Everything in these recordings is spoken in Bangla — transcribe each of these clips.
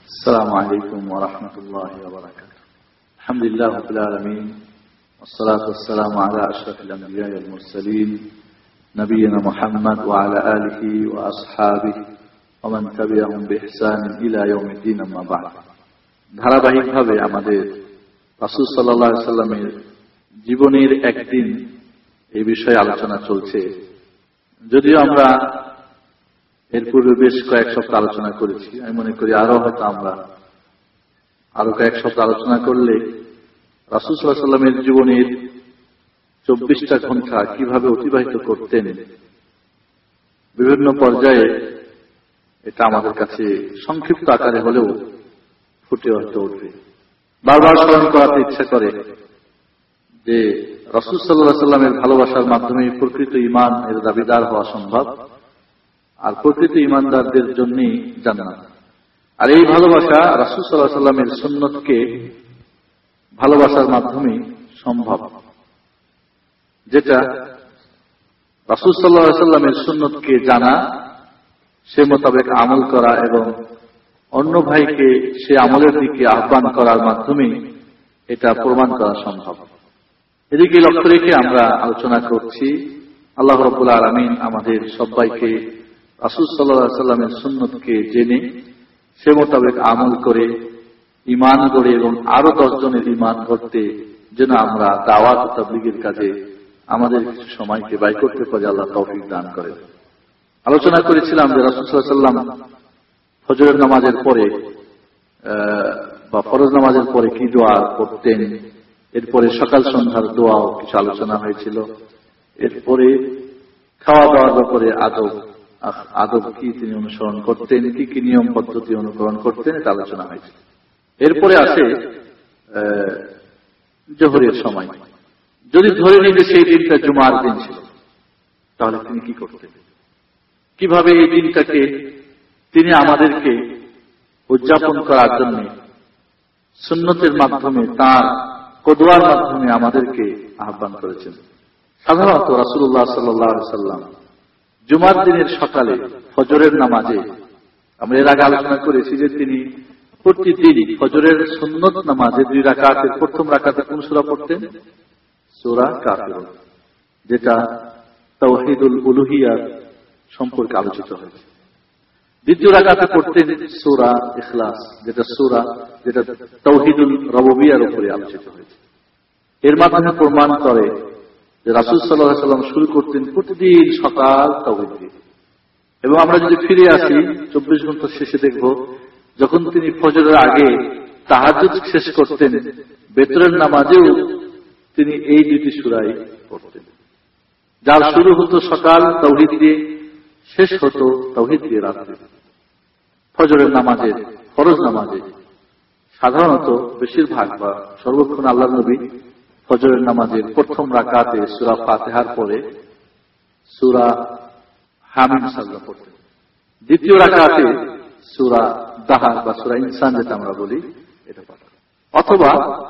السلام عليكم ورحمة الله وبركاته. الحمد لله رب العالمين، والصلاة والسلام على أشرف الأنبياء والمرسلين نبينا محمد وعلى آله وأصحابه ومن تبعهم بإحسان إلى يوم الدين. أما بعد, ধারাবাহিকভাবে আমাদের রাসূল সাল্লাল্লাহু আলাইহি ওয়াসাল্লামের জীবনের একদিন এই বিষয়ে আলোচনা চলছে। যদিও আমরা এর পূর্বে বেশ কয়েক সপ্তাহ আলোচনা করেছি, আমি মনে করি আমরা আরো কয়েক সপ্তাহ আলোচনা করলে রাসূল সাল্লাল্লাহু আলাইহি ওয়াসাল্লামের জীবনের 24টা ঘন্টা কিভাবে অতিবাহিত করতেন বিভিন্ন পর্যায়ে, এটা আমাদের কাছে সংক্ষিপ্ত আকারে হলেও ফুটে উঠবে। বারবার স্মরণ করাতে ইচ্ছা করে যে রাসূল সাল্লাল্লাহু আলাইহি ওয়াসাল্লামের ভালোবাসার মাধ্যমে প্রকৃত ঈমান এর দাবিদার হওয়া সম্ভব, আর প্রকৃত ঈমানদারদের জন্যই জান্নাত। আর এই ভালোবাসা রাসূল সাল্লাল্লাহু আলাইহি ওয়াসাল্লামের সুন্নতকে ভালোবাসার মাধ্যমে সম্ভব, যেটা রাসূল সাল্লাল্লাহু আলাইহি ওয়াসাল্লামের সুন্নতকে জানা, সে মোতাবেক আমল করা এবং অন্য ভাইকে সে আমলের দিকে আহ্বান করার মাধ্যমে এটা প্রমাণ করা সম্ভব। এদিকে লক্ষ্য রেখে আমরা আলোচনা করছি। আল্লাহ রাব্বুল আলামিন আমাদের সবাইকে রাসূল সাল্লাল্লাহু আলাইহি ওয়াসাল্লামের সুন্নতকে জেনে সে মোতাবেক আমল করে ঈমান গড়ে এবং আরো 10 জনের ঈমান গড়তে যেন আমরা দাওয়াত ও তাবলীগের কাজে আমাদের কিছু সময়কে ব্যয় করতে পারি, আল্লাহ তৌফিক দান করেন। আলোচনা করেছিলাম যে রাসূল সাল্লাল্লাহু আলাইহি ওয়াসাল্লাম ফজরের নামাজের পরে বা ফরজ নামাজের পরে কি দোয়া করতেন, এরপরে সকাল সন্ধ্যার দোয়াও কিছু আলোচনা হয়েছিল, এরপরে খাওয়া দাওয়ার ব্যাপারে আদব কি তিনি অনুসরণ করতেন, কি কি নিয়ম পদ্ধতি অনুসরণ করতেন, এটা আলোচনা হয়েছে। এরপরে আসে জোহরের সময়। যদি ধরে নিই যে সেই দিনটা জুমার দিন ছিল, তাহলে তিনি কি করতেন, কিভাবে এই দিনটাকে তিনি আমাদেরকে উদযাপন করার জন্য সুন্নতের মাধ্যমে তার কদওয়ার মাধ্যমে আমাদেরকে আহ্বান করেছেন। সাধারণত রাসূলুল্লাহ সাল্লাল্লাহু আলাইহি ওয়াসাল্লাম জুমার দিনের সকালে ফজরের নামাজে, আমরা এর আগে আলোচনা করেছি যে তিনি প্রতিদিন ফজরের সুন্নত নামাজে 2 রাকাতের প্রথম রাকাতে কোন সূরা পড়তেন? সূরা কাফিরুন, যেটা তাওহীদুল উলুহিয়্যাহ সম্পর্কে আলোচিত হয়েছে। দ্বিতীয় রাকাতে পড়তেন সূরা ইখলাস, যেটা তাওহীদুল রুবুবিয়্যার উপরে আলোচিত হয়েছে। এর মাধ্যমে প্রমাণ করে যে রাসূল সাল্লাল্লাহু আলাইহি ওয়াসাল্লাম শুরু করতেন প্রতিদিন সকাল তাওহীদ দিয়ে। এবং আমরা যদি ফিরে আসি 24 ঘন্টা শেষে দেখব, যখন তিনি ফজরের আগে তাহাজ্জুদ শেষ করতেন, বেতরের নামাজেও তিনি এই 2টি সূরাই পড়তেন, যার শুরু হতো সকাল তাওহীদ দিয়ে, শেষ হতো তাওহীদ দিয়ে রাতে। ফজরের নামাজে, ফরজ নামাজে সাধারণত বেশিরভাগ বা সর্বক্ষণ আল্লাহর নবী ফজরের নামাজের প্রথম রাকাতে সূরা ফাতিহার পরে সূরা হামিম সাজদা পড়তেন। দ্বিতীয় রাকাতে সূরা দাহার বা সূরা ইনসান যেটা আমরা বলি এটা পড়তেন, অথবা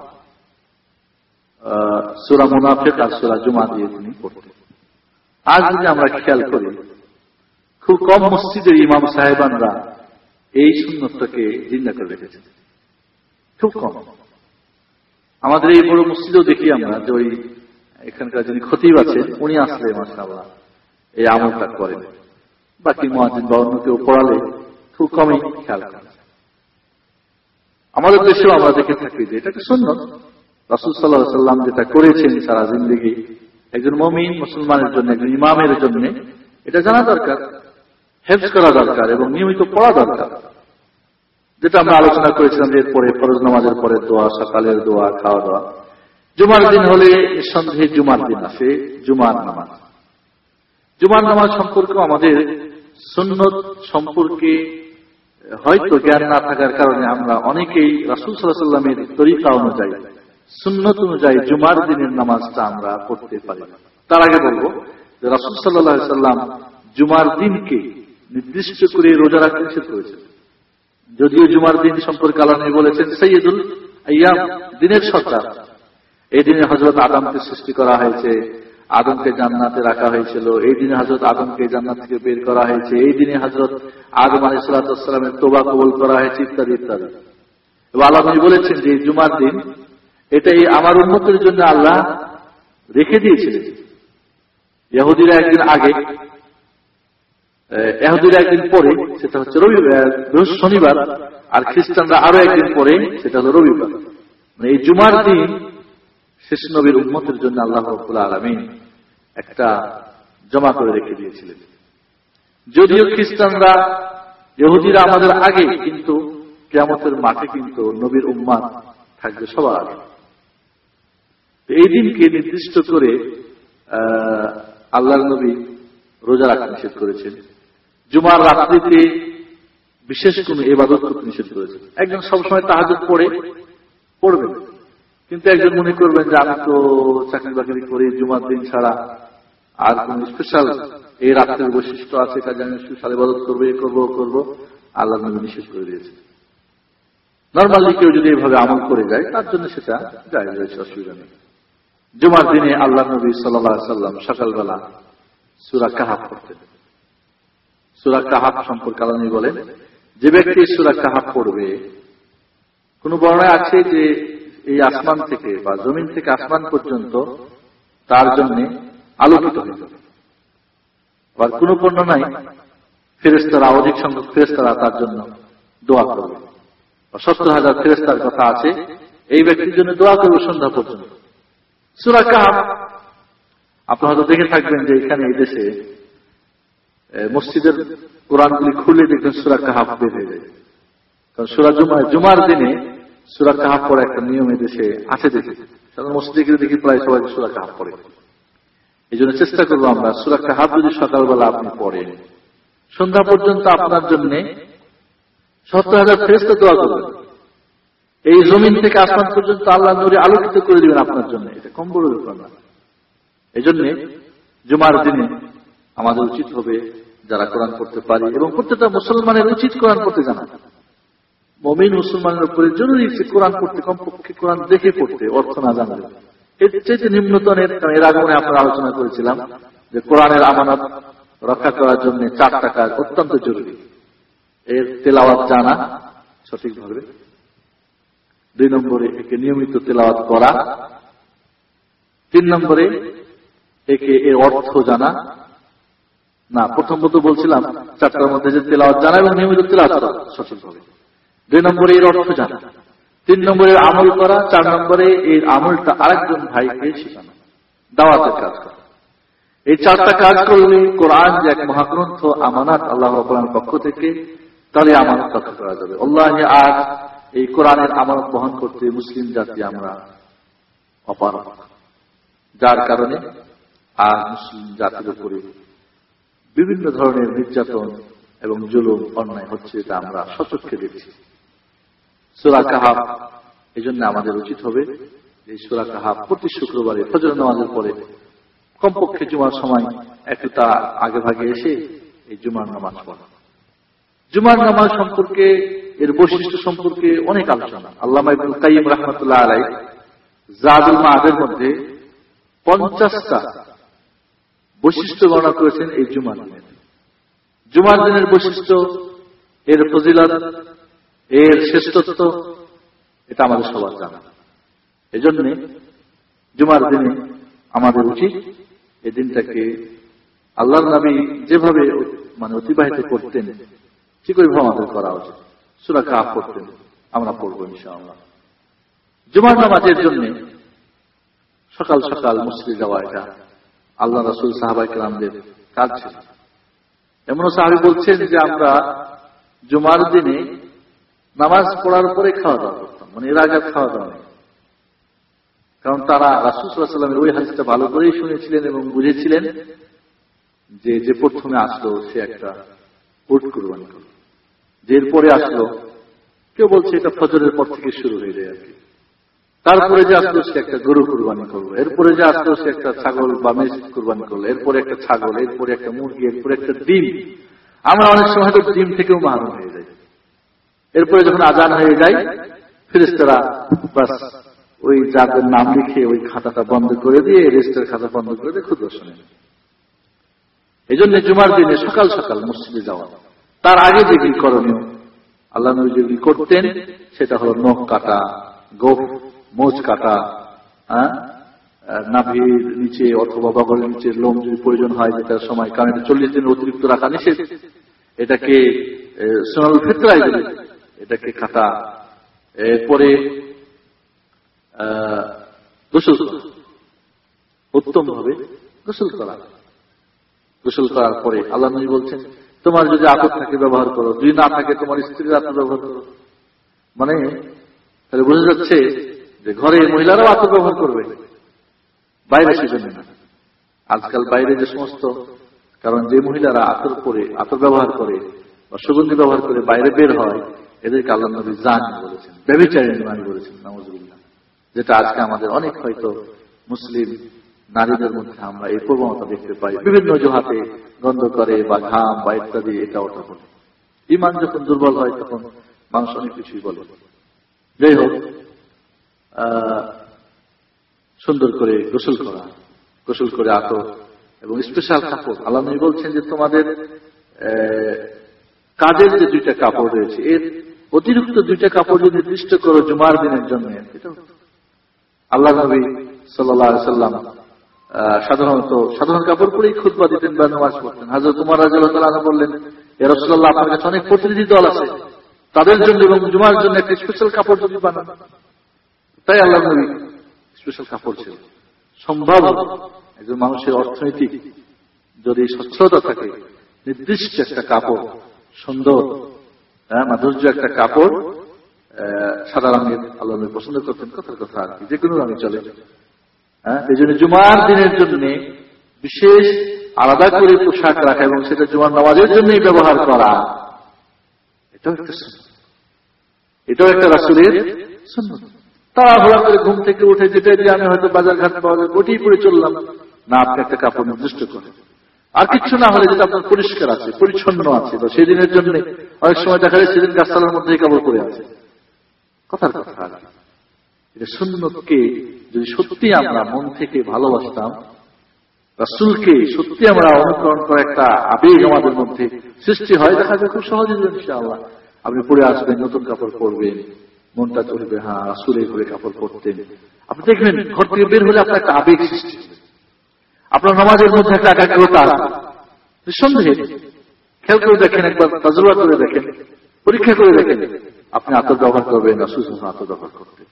সূরা মুনাফিক আর সূরা জুমা দিয়ে তিনি পড়তেন। আজ যদি আমরা খেয়াল করি, খুব কম মসজিদের ইমাম সাহেবানরা এই সুন্নতটাকে জিন্দা করে রেখেছেন, খুব কম। আমাদের এই বড় মসজিদেও দেখি আমরা যে ওই এখানকার যিনি খতিব আছেন উনি আসলে মাশাআল্লাহ এই আমলটা করেন, বাকি মুয়াজ্জিন বা অন্য কেউ পড়ালে খুব কমই খেয়াল করেন। আমাদের দেশেও আমরা দেখে থাকি যে এটা একটা সুন্নত, রাসূল সাল্লাল্লাহু আলাইহি ওয়াসাল্লাম যেটা করেছেন সারা জিন্দেগি, একজন মুমিন মুসলমানের জন্য, একজন ইমামের জন্য এটা জানা দরকার, হেফজ করা দরকার এবং নিয়মিত পড়া দরকার। যেটা আমরা আলোচনা করেছিলাম যে এরপরে ফরজ নামাজের পরে দোয়া, সকালের দোয়া, খাওয়া দাওয়া। জুমার দিন হলে নিঃসন্দেহে জুমার দিন আসে জুমার নামাজ। জুমার নামাজ সম্পর্কে আমাদের সুন্নত সম্পর্কে হয়তো জ্ঞান না থাকার কারণে আমরা অনেকেই রাসূল সাল্লাল্লাহু আলাইহি ওয়াসাল্লামের তরিকা অনুযায়ী, সুন্নত অনুযায়ী জুমার দিনের নামাজটা আমরা পড়তে পারি না। তার আগে বলবো যে রাসূল সাল্লাল্লাহু আলাইহি ওয়াসাল্লাম জুমার দিনকে নির্দিষ্ট করে রোজা রাখতে নিষেধ করেছেন। যদিও জুমার দিন সম্পর্কে আল্লাহ নবী বলেছেন সাইয়্যিদুল আইয়াম, দিনের সর্দার। এই দিনে হযরত আদমকে সৃষ্টি করা হয়েছে, আদমকে জান্নাতে রাখা হয়েছিল, এই দিনে হযরত আদমকে জান্নাত থেকে বের করা হয়েছে, এই দিনে হযরত আদম আলাইহিস সালামের তওবা কবুল করা হয়েছে, ইত্যাদি ইত্যাদি। এবং আল্লাহ নবী বলেছেন যে জুমার দিন এটাই আমার উম্মতের জন্য আল্লাহ রেখে দিয়েছিলেন। ইহুদিরা একদিন আগে, ইহুদিরা একদিন পরে, সেটা হচ্ছে শনিবার, আর খ্রিস্টানরা আরো একদিন পরে, সেটা হলো রবিবার। মানে এই জুমার দিন শেষ নবীর উম্মতের জন্য আল্লাহ রাব্বুল আলামিন একটা জমা করে রেখে দিয়েছিলেন। যদিও খ্রিস্টানরা, ইহুদিরা আমাদের আগে, কিন্তু কিয়ামতের মাঠে কিন্তু নবীর উম্মত থাকবে সবার আগে। এই দিনকে নির্দিষ্ট করে আল্লাহর নবী রোজা রাখতে নিষেধ করেছেন। জুমার রাত্রিতে বিশেষ কোন ইবাদত করতে নিষেধ করেছেন। একজন সবসময় তাহাজ্জুদ পড়বেন, কিন্তু একজন মনে করবেন যে আমি তো চাকরি বাকরি করি, জুমার দিন ছাড়া আর কোন স্পেশাল এই রাত্রের বৈশিষ্ট্য আছে, কাজে আমি স্পেশাল ইবাদত করবো, আল্লাহ নবী নিষেধ করে দিয়েছেন। নর্মালি কেউ যদি এইভাবে আমল করে যায় তার জন্য সেটা জায়েজ রয়েছে, অসুবিধা নেই। জুমার দিনে আল্লাহ নবী সাল্লাল্লাহু আলাইহি ওয়াসাল্লাম সকালবেলা সূরা কাহাফ পড়তেন। সূরা কাহাফ সম্পর্কে আল্লাহ নবী বলেন, যে ব্যক্তি সূরা কাহাফ পড়বে, কোন বর্ণনায় আছে যে এই আসমান থেকে বা জমিন থেকে আসমান পর্যন্ত তার জন্য আলোকিত হয়ে যাবে। আবার কোন বর্ণনায় ফেরেশতারা, অধিক সংখ্যক ফেরেশতারা তার জন্য দোয়া করবে। 70,000 ফেরেশতার কথা আছে, এই ব্যক্তির জন্য দোয়া করবে সন্ধ্যা পর্যন্ত। সূরা কাহাফ আপনি হয়তো দেখে থাকবেন যে এখানে এই দেশে মসজিদের কোরআনগুলি খুলে দেখবেন সূরা কাহাফ বের হয়ে যায়। কারণ জুমার দিনে সূরা কাহাফ পড়া একটা নিয়ম এই দেশে আছে। দেখি মসজিদে গিয়ে দেখি প্রায় সবাই সূরা কাহাফ পড়ে। এই জন্য চেষ্টা করবো আমরা, সূরা কাহাফ যদি সকালবেলা আপনি পড়েন, সন্ধ্যা পর্যন্ত আপনার জন্য 70,000 ফেরেশতা দোয়া করবেন। এই জমিন থেকে আসমান পর্যন্ত আল্লাহ নূরে আলোকিত করে দিবেন আপনার জন্য। এটা কম বড় ব্যাপার না। এই জন্য জুমার দিনে আমাদের উচিত হবে, যারা কোরআন পড়তে পারি, এবং প্রত্যেকটা মুসলমানের উচিত কোরআন পড়তে জানা। মুমিন মুসলমানের উপরে জরুরি কোরআন পড়তে, কমপক্ষে কোরআন দেখে পড়তে, অর্থ না জানলে। এর চাইতে নিম্নতনের, এর আগে আমরা আলোচনা করেছিলাম যে কোরআনের আমানত রক্ষা করার জন্য 4টা কাজ অত্যন্ত জরুরি। এর তেলাওয়াত জানা সঠিকভাবে, 2 নম্বরে একে নিয়মিত তেলাওয়াত করা, 3 নম্বরে একে এর অর্থ জানা। না, প্রথমত বলছিলাম 4টার মধ্যে যে তেলাওয়াত জানা এবং নিয়মিত তেলাওয়াত করা সঠিকভাবে, 2 নম্বরে এর অর্থ জানা, 3 নম্বরে আমল করা, 4 নম্বরে এর আমলটা আরেকজন ভাইকে শেখানো, দাওয়াতের কাজ করা। এই 4টা কাজ করলে কোরআন যে এক মহাগ্রন্থ, আমানত আল্লাহ রাব্বুল আলামিনের পক্ষ থেকে, তাহলে আমানত রক্ষা করা যাবে। আল্লাহ আজ এই কোরআনের আমানত বহন করতে মুসলিম জাতি আমরা অপারগ, যার কারণে আজ মুসলিম জাতির উপরে বিভিন্ন ধরনের নির্যাতন এবং জুলুম, অন্যায় হচ্ছে, এটা আমরা সচক্ষে দেখছি। সূরা কাহাফ, এই জন্য আমাদের উচিত হবে এই সূরা কাহাফ প্রতি শুক্রবারে ফজর নামাজের পরে কমপক্ষে জুমার সময় একটু তার আগে ভাগে এসে এই জুমার নামাজ পড়া। জুমার নামাজ সম্পর্কে, এর বৈশিষ্ট্য সম্পর্কে অনেক আলোচনা। আল্লামা ইবনুল কাইয়্যিম রাহমাতুল্লাহ আলাইহি জাদুল মাআদের মধ্যে 50টা বৈশিষ্ট্য বর্ণনা করেছেন এই জুমার দিনের। জুমার দিনের বৈশিষ্ট্য, এর ফজিলত, এর শ্রেষ্ঠত্ব, এটা আমাদের সবার জানা। এজন্য জুমার দিনে আমাদের উচিত এই দিনটাকে আল্লাহর নবী যেভাবে অতিবাহিত করতেন ঠিক ওইভাবে আমাদের করা উচিত। সূরা কাহাফ পড়তেন, আমরা পড়ব ইনশাআল্লাহ। জুমার নামাজের জন্য সকাল সকাল মসজিদে যাওয়া, এটা আল্লাহ রাসূল সাহাবায়ে কেরামদের কাজ ছিল। এমনও সাহাবী বলছেন যে আমরা জুমার দিনে নামাজ পড়ার পরে খাওয়া দাওয়া করতাম, এর আগে খাওয়া দাওয়া নেই। কারণ তারা রাসূল সাল্লাল্লাহু আলাইহি ওয়াসাল্লামের ওই হাদিসটা ভালো করেই শুনেছিলেন এবং বুঝেছিলেন যে প্রথমে আসলো সে একটা উট কুরবানি করল, যে এরপরে আসলো, কেউ বলছে এটা ফজরের পর থেকে শুরু হয়ে যায় আর কি, তারপরে যে আসলো সে একটা গরু কুরবানি করলো, এরপরে যে আসলো সে একটা ছাগল বা মেষ কুরবানি করলো, এরপরে একটা ছাগল, এরপরে একটা মুরগি, এরপরে একটা ডিম। আমরা অনেক সময় তো ডিম থেকেও মারুম হয়ে যাই। এরপরে যখন আজান হয়ে যায় ফেরেশতারা বাস ওই যাদের নাম লিখে ওই খাতাটা বন্ধ করে দিয়ে, রেজিস্টার খাতা বন্ধ করে দিয়ে খুতবা শোনেন। এই জন্য জুমার দিনে সকাল সকাল মসজিদে যাওয়া। তার আগে যেগুলি করণীয়, আল্লাহ নবী যেগুলি করতেন সেটা হলো নখ কাটা, গোফ মোজ কাটা, নাভির নিচে অথবা বগলের নিচে লোম যদি প্রয়োজন হয়, যেটার সময়, কারণ এটা 40 দিনের অতিরিক্ত রাখা নিষেধ, এটাকে সুন্নাতুল ফিতরায় বলে, এটাকে কাটা। এরপরে গোসল করা, উত্তম ভাবে গোসল করা। গোসল করার পরে আল্লাহ নবী বলছেন, তোমার যদি আতর থাকে ব্যবহার করো, যদি না থাকে তোমার স্ত্রীর আতর ব্যবহার করো। মানে তাহলে বোঝা যাচ্ছে যে ঘরে মহিলারাও আতর ব্যবহার করবে, বাইরে সেজন্য না। আজকাল বাইরে যে সমস্ত, কারণ যে মহিলারা আতর করে, আতর ব্যবহার করে বা সুগন্ধি ব্যবহার করে বাইরে বের হয়, এদেরকে আল্লাহ নবী জানি বলেছেন, ব্যভিচারিণী মানে বলেছেন, নাউযুবিল্লাহ। যেটা আজকে আমাদের অনেক হয়তো মুসলিম নারীদের মধ্যে আমরা এই প্রবণতা দেখতে পাই, বিভিন্ন অজুহাতে গন্ধ করে বা ঘাম বা ইত্যাদি, এটা ওটা বলে। ঈমান যখন দুর্বল হয় তখন মানুষ অনেক কিছুই বলে। যাই হোক, সুন্দর করে গোসল করা, গোসল করে আতর এবং স্পেশাল কাপড়। আল্লাহ নবী বলছেন যে তোমাদের কাজের যে 2টা কাপড় রয়েছে, এর অতিরিক্ত 2টা কাপড় যদি নির্দিষ্ট করো জুমার দিনের জন্য। আল্লাহ নবী সাল্লাল্লাহু আলাইহি ওয়াসাল্লাম সাধারণ কাপড় পরেই খুতবা দিতেন বা নামাজ পড়তেন। হযরত উমর রাদিয়াল্লাহু তাআলা বললেন, ইয়া রাসূলুল্লাহ, আপনার কাছে অনেক প্রতিনিধি দল আছে, তাদের জন্য এবং জুমার জন্য একটা স্পেশাল কাপড় যদি বানান। তাই আল্লাহ নবী স্পেশাল কাপড় ছিল। সম্ভব একজন মানুষের অর্থনৈতিক যদি সচ্ছলতা থাকে, নির্দিষ্ট একটা কাপড়, সুন্দর মাধুর্য একটা কাপড়, সাদা রঙের আল্লাহ নবী পছন্দ করতেন, কথার কথা আর কি, যে কোনো রঙে চলে। এই জন্য জুমার দিনের জন্য বিশেষ আলাদা করে পোশাক রাখা এবং সেটা জুমার নামাজের জন্যই ব্যবহার করা, এটাও একটা সুন্নাত, এটাও একটা রাসূলের সুন্নাত। তাড়াহুড়া করে ঘুম থেকে উঠে যেটা দিয়ে আমি হয়তো বাজার ঘাট পাওয়া যায় ওটাই পরে চললাম না, আপনি একটা কাপড় নির্দিষ্ট করেন। আর কিছু না হলে যেটা আপনার পরিষ্কার আছে, পরিচ্ছন্ন আছে, বা সেদিনের জন্য অনেক সময় দেখা যায় সেদিন গাছতলার মধ্যে কাপড় পরে আছে, কথার কথা আর কি। এটা সুন্নতকে যদি সত্যি আমরা মন থেকে ভালোবাসতাম, রাসূলকে সত্যি আমরা অনুকরণ করা একটা আবেগ আমাদের মধ্যে সৃষ্টি হয়, দেখা যায় খুব সহজে ইনশাআল্লাহ আপনি পরে আসবেন, নতুন কাপড় পরবেন, মনটা চলবে, হ্যাঁ রাসূল এইভাবে কাপড় পরতেন। আপনি দেখবেন ঘর থেকে বের হলে আপনার একটা আবেগ সৃষ্টি হবে, আপনার নামাজের মধ্যে একটা একাগ্রতা আসবে। নিঃসন্দেহে খেয়াল করে দেখেন, একবার তাজরুবা করে দেখেন, পরীক্ষা করে দেখেন, আপনি আতর ব্যবহার করবেন, রাসূল সাল্লাল্লাহু আলাইহি ওয়াসাল্লাম আতর ব্যবহার করতেন।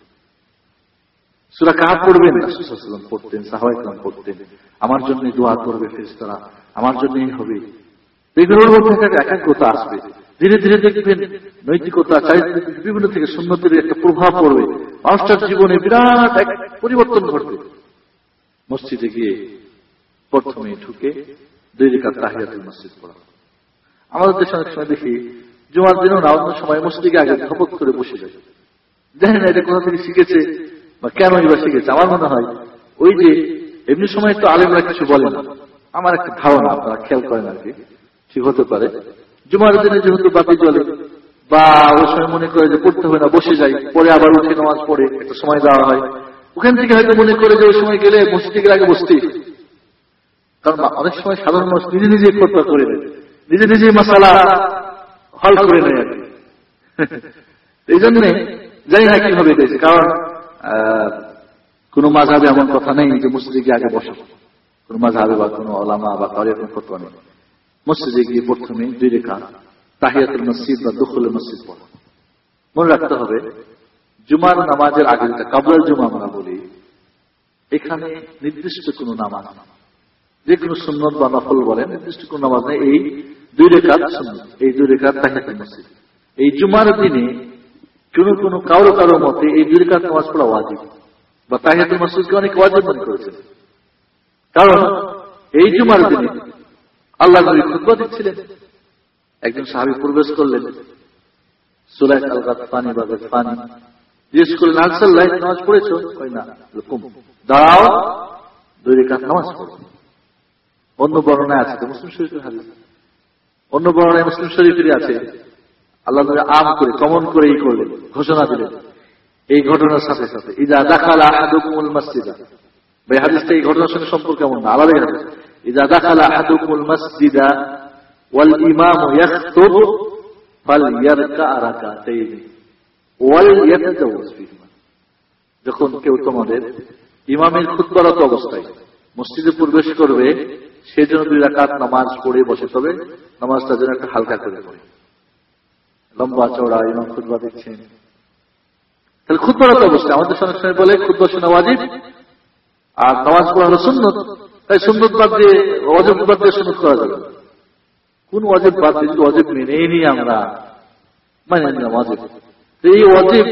সূরা কাহফ পড়বেন, রাসূল সাল্লাল্লাহু আলাইহি ওয়াসাল্লাম পড়তেন, সাহাবায়ে কেরাম পড়তেন। আমার জন্য দোয়া করবে ফেরেশতারা, আমার জন্যই হবে। এগুলোর মধ্যে একটা একাগ্রতা আসবে। ধীরে ধীরে দেখবেন নৈতিকতা, চারিত্রিক বিভিন্ন থেকে সুন্নতের একটা প্রভাব পড়বে, মানুষটার জীবনে বিরাট এক পরিবর্তন ঘটবে। মসজিদে গিয়ে প্রথমে ঢুকে 2 রাকাত তাহিয়াতুল মসজিদ পড়া। আমাদের দেশে অনেক সময় দেখি জুমার দিনও না, অন্য সময় মসজিদে আগে ধপক করে বসে যায়। জানি না এটা কোথা থেকে শিখেছে বা কেনই বা শিখেছে। আমার মনে হয় ওই যে এমনি সময় তো আলেমরা কিছু বলে না, আমার একটা ধারণা, আপনারা খেয়াল করেন আর কি, ঠিক হতে পারে। জুমার দিনে যেহেতু বাতি জ্বলে বা ওই সময় মনে করে যে পড়তে হয় না, বসে যাই, পরে আবার উঠে নামাজ পড়ে একটা সময় দেওয়া হয়, ওখান থেকে হয়তো মনে করে যে ওই সময় গেলে মসজিদে গেলে আগে বসতে। কারণ অনেক সময় সাধারণ মানুষ নিজে নিজে ফতোয়া করে দেয়, নিজে নিজেই মাসালা হল করে নেয় আর কি। এই জন্য জানি না কিভাবে দিয়েছে, কারণ কোন মাযহাবে এমন কথা নেই যে মসজিদে গিয়ে আগে বসে, কোন মাযহাবে বা কোন ওলামা বা কারো এরকম ফতোয়া নেই। মসজিদে গিয়ে প্রথমে 2 রাকাত তাহিয়াতুল মসজিদ বা দুখুলুল মসজিদ পড়া। মনে রাখতে হবে জুমার নামাজের আগে যেটা কাবলাল জুমা আমরা বলি, এখানে নির্দিষ্ট কোন নামাজ, যে কোনো সুন্নত বা নফল বলেন, নির্দিষ্ট কোন নামাজ নেই। এই 2 রাকাত সুন্নত, এই 2 রাকাত তাহিয়াতুল মসজিদ। এই জুমার দিনে কোন কারো মতে এই 2 রাকাত নামাজ পড়া ওয়াজিব, বা তাহিয়াতুল মসজিদকে অনেক ওয়াজিব মনে করেছেন। কারণ এই জুমার দিনে আল্লাহ নবী খুতবা দিচ্ছিলেন, একজন সাহাবী প্রবেশ করলেন, সুলাইক আল গাতফানি বা গাতফানি, জিজ্ঞেস করলেন, আল্লাহ নামাজ পড়েছো? কই না। দাঁড়াও, 2 রাকাত নামাজ পড়ো। অন্য বর্ণনায় আছে, মুসলিম শরীফের হাদিস, অন্য বর্ণনায় মুসলিম শরীফেরই আছে, আল্লাহ নবী আম করে, কমন করে করলেন, ঘোষণা দিলেন, এই ঘটনার সাথে সাথে ইযা দাখালা আহাদুকুমুল মাসজিদা, ভাই হাদিসটা এই ঘটনার সঙ্গে সম্পর্ক এমন না, আলাদা হাদিস। ইযা দাখালা আহাদুকুমুল মাসজিদা ওয়াল ইমামু ইয়াখতুব ফালইয়ারকা রাকাতাইন ওয়াল ইয়াতাজাওয়াজ ফিহিমা। যখন কেউ তোমাদের ইমামের খুতবারত অবস্থায় মসজিদে প্রবেশ করবে, সেজন্য 2 রাকাত নামাজ পড়ে বসে, তবে নামাজটা যেন একটা হালকা করে পড়ে। লম্বা চওড়া ইমাম খুতবা দিচ্ছেন, তাহলে খুতবারত অবস্থায় আমাদের অনেক সময় বলে খুতবা শোনা ওয়াজিব আর নামাজ পড়া হলো সুন্নত, তাই সুন্নত বাদ দিয়ে ওয়াজিব বাদ দিয়ে সুন্নত করা যাবে। কোন ওয়াজিব বাদ দিয়ে? যদি ওয়াজিব মেনেই নি আমরা, মানে নিলাম ওয়াজিব, এই ওয়াজিব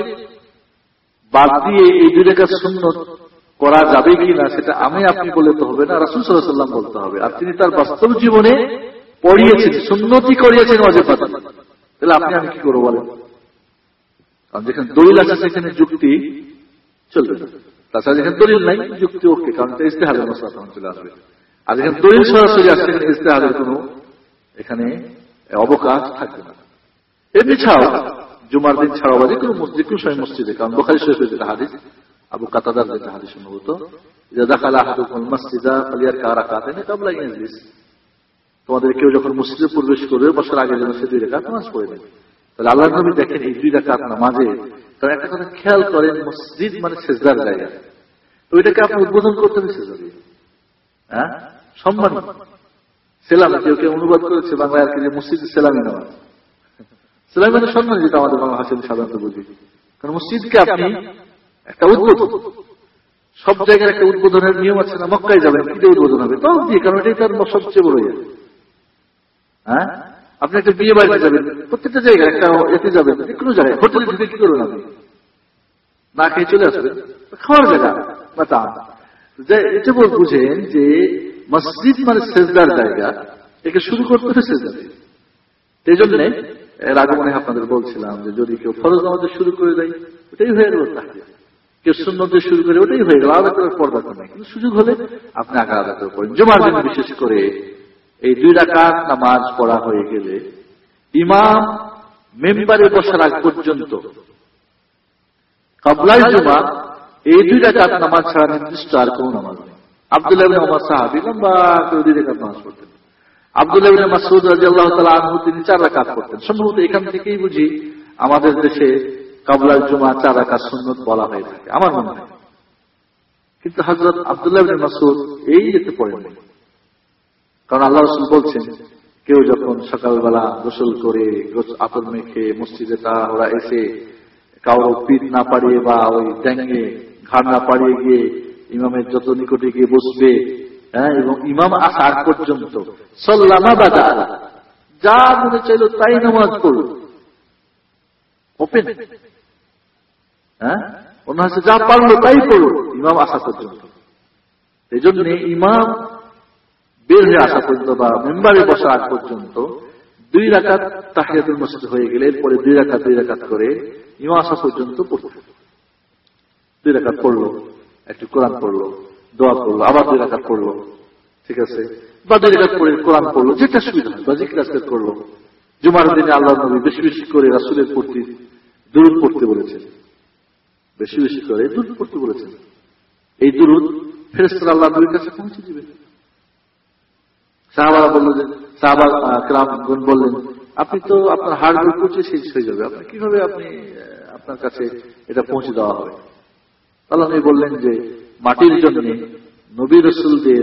বাদ দিয়ে এই 2 রাকাত সুন্নত করা যাবে কিনা সেটা আমি আপনি বলে তো হবে না, রাসূল সাল্লাল্লাহু আলাইহি ওয়াসাল্লাম বলতে হবে। আর তিনি তার বাস্তব জীবনে পড়িয়েছেন, সুন্নতই করিয়েছেন ওয়াজিব বাদ। তাহলে আপনি আমি কি করবো বলেন? কারণ যেখানে দলিল আছে সেখানে যুক্তি চলবে না, তাছাড়া যেখানে দলিল নাই যুক্তি ওকে, কারণ এটা ইজতিহাদের মাসলা তখন চলে আসবে। আর যেখানে দলিল সরাসরি আসছে সেখানে ইজতিহাদের কোনো এখানে অবকাশ থাকবে না। এমনি ছাড়াও জুমার দিন ছাড়াও বা যেকোনো মসজিদ, কোন সময় মসজিদে, কারণ বুখারী শরীফের যেটা হাদিস, আবু কাতাদার যেটা হাদিস সম্ভবত, ইযা দাখালা আহাদুকুমুল মাসজিদা ফালিয়ারকা রাকাতাইন ক্বাবলা আন ইয়াজলিস, তোমাদের কেউ যখন মসজিদে প্রবেশ করবে বসার আগে যেন সে 2 রাকাত নামাজ পড়ে নেয়। তাহলে আল্লাহর নবী দেখেন এই 2 রাকাত নামাজে তারা একটা কথা খেয়াল করেন, মসজিদ মানে সেজদার জায়গা, তো এটাকে আপনি উদ্বোধন করতে হবে সেজদা দিয়ে, হ্যাঁ, সম্মান সেলাম। কেউ কেউ অনুবাদ করেছে বাংলায় আর কি যে মসজিদ সেলামি নামাজ। সেলামি মানে সম্মান, যেটা আমাদের বাংলা ভাষায় সাধারণত বুঝি। কারণ মসজিদকে আপনি একটা উদ্বোধন, সব জায়গায় একটা উদ্বোধনের নিয়ম আছে না? মক্কায় যাবেন, কি দিয়ে উদ্বোধন হবে? তো দিয়ে, কারণ এটাই তার সবচেয়ে বড় ইয়ে। হ্যাঁ, আপনি একটা বিয়ে বাড়িতে যাবেন, প্রত্যেকটা জায়গায় একটা এতে যাবেন, কোনো জায়গায় হোটেলে ঢুকে কি করবেন? আপনি না খেয়ে চলে আসবেন, খাওয়ার জায়গা বা তা এটা বুঝেন যে মসজিদ মানে সেজদার জায়গা, একে শুরু করতে হবে সেজদা দিয়ে। এই জন্য এর আগে মনে আপনাদের বলছিলাম যে যদি কেউ ফরজ নামাজ শুরু করে দেয় ওটাই হয়ে গেল, তাহলে কেউ সুন্নত দিয়ে শুরু করে ওটাই হয়ে গেল, আলাদা করে পড়বার নাই। কিন্তু সুযোগ হলে আপনি আগে আলাদা করে পড়েন। জুমার দিন বিশেষ করে এই 2 রাকাত নামাজ পড়া হয়ে গেলে ইমাম মেম্বারে বসার আগ পর্যন্ত ক্বাবলায়ে জুমা এই 2 রাকাত নামাজ ছাড়া নির্দিষ্ট আর কোন নামাজ নেই। আব্দুল্লাহ ইবনে ওমর সাহাবী লম্বা করে 2 রাকাত নামাজ পড়তেন। আব্দুল্লাহ ইবনে মাসউদ রাদিয়াল্লাহু তাআলা আনহু তিনি 4 রাকাত পড়তেন। সম্ভবত এখান থেকেই বুঝি আমাদের দেশে ক্বাবলায়ে জুমা 4 রাকাত সুন্নত বলা হয়ে থাকে, আমার মনে হয়। কিন্তু হযরত আব্দুল্লাহ ইবনে মাসউদ এই যেতে পড়েন, কারণ আল্লাহ রাসূল বলছেন কেউ যখন সকালবেলা গোসল করে আতর মেখে মসজিদে ওরা এসে কারো পিঠ না পাড়িয়ে বা ওই ড্যাঙ্গে ঘাড় না পাড়িয়ে গিয়ে ইমামের যত নিকটে গিয়ে বসবে, হ্যাঁ, এবং ইমাম আসা আগ পর্যন্ত সাল্লামা বাদা যা মনে চাইল তাই নামাজ পড়ল, ওপেন, হ্যাঁ, অন্য হাসে যা পারলো তাই পড়ল ইমাম আসা পর্যন্ত। এই জন্য ইমাম বের হয়ে আসা পর্যন্ত বা মেম্বারে বসা আগ পর্যন্ত 2 রাকাত তাহিয়াতুল মসজিদ হয়ে গেলে এরপরে 2 রাকাত করে ইমাম আসা পর্যন্ত পড়তে, 2 রাকাত পড়লো, একটু কোরআন পড়লো, দোয়া করলো, আবার 2 রাকাত পড়লো, ঠিক আছে, বা 2 রাকাত পড়ে কোরআন পড়লো, যেটা সুবিধা হয়, বা জিকির আজকার করলো। জুমার দিনে আল্লাহর নবী বেশি বেশি করে রাসূলের প্রতি দুরূদ পড়তে বলেছেন, বেশি বেশি করে দুরূদ পড়তে বলেছেন। এই দুরূদ ফেরেশতারা আল্লাহর নবীর কাছে পৌঁছে দিবে। সাহাবারা বলল যে সাহাবা কিরামগণ বললেন আপনি তো আপনার হাড়গুলো পচে শেষ হয়ে যাবে, আপনি কিভাবে আপনার কাছে এটা পৌঁছে দেওয়া হবে? আল্লাহ নবী বললেন যে মাটির জন্য নবী রাসূলদের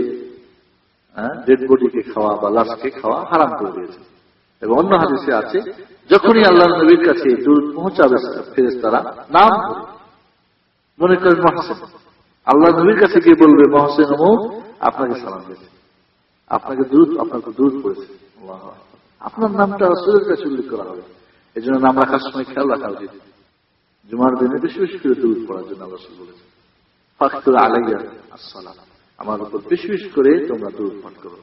ডেড বডিকে খাওয়া বা লাশকে খাওয়া হারাম করে দিয়েছে। এবং অন্য হাদিসে আছে যখনই আল্লাহর নবীর কাছে দুরূদ পৌঁছাবে ফেরেশতারা নাম ধরে, মনে করেন মহসিন, আল্লাহর নবীর কাছে গিয়ে বলবে মহসিন অমুক আপনাকে সালাম দিয়েছে, আপনাকে দুরূদ পড়েছে, আপনার নামটা রাসূলের কাছে উল্লেখ করা হবে। এই জন্য নাম রাখার সময় খেয়াল রাখা উচিত। জুমার দিনে বেশি বেশি করে দুরূদ পড়ার জন্য আল্লাহ রাসূল বলেছেন, ফাকতুর আলাইয়া আসসালাম, আমার উপর বেশি বেশি করে তোমরা দুরূদ পাঠ করো।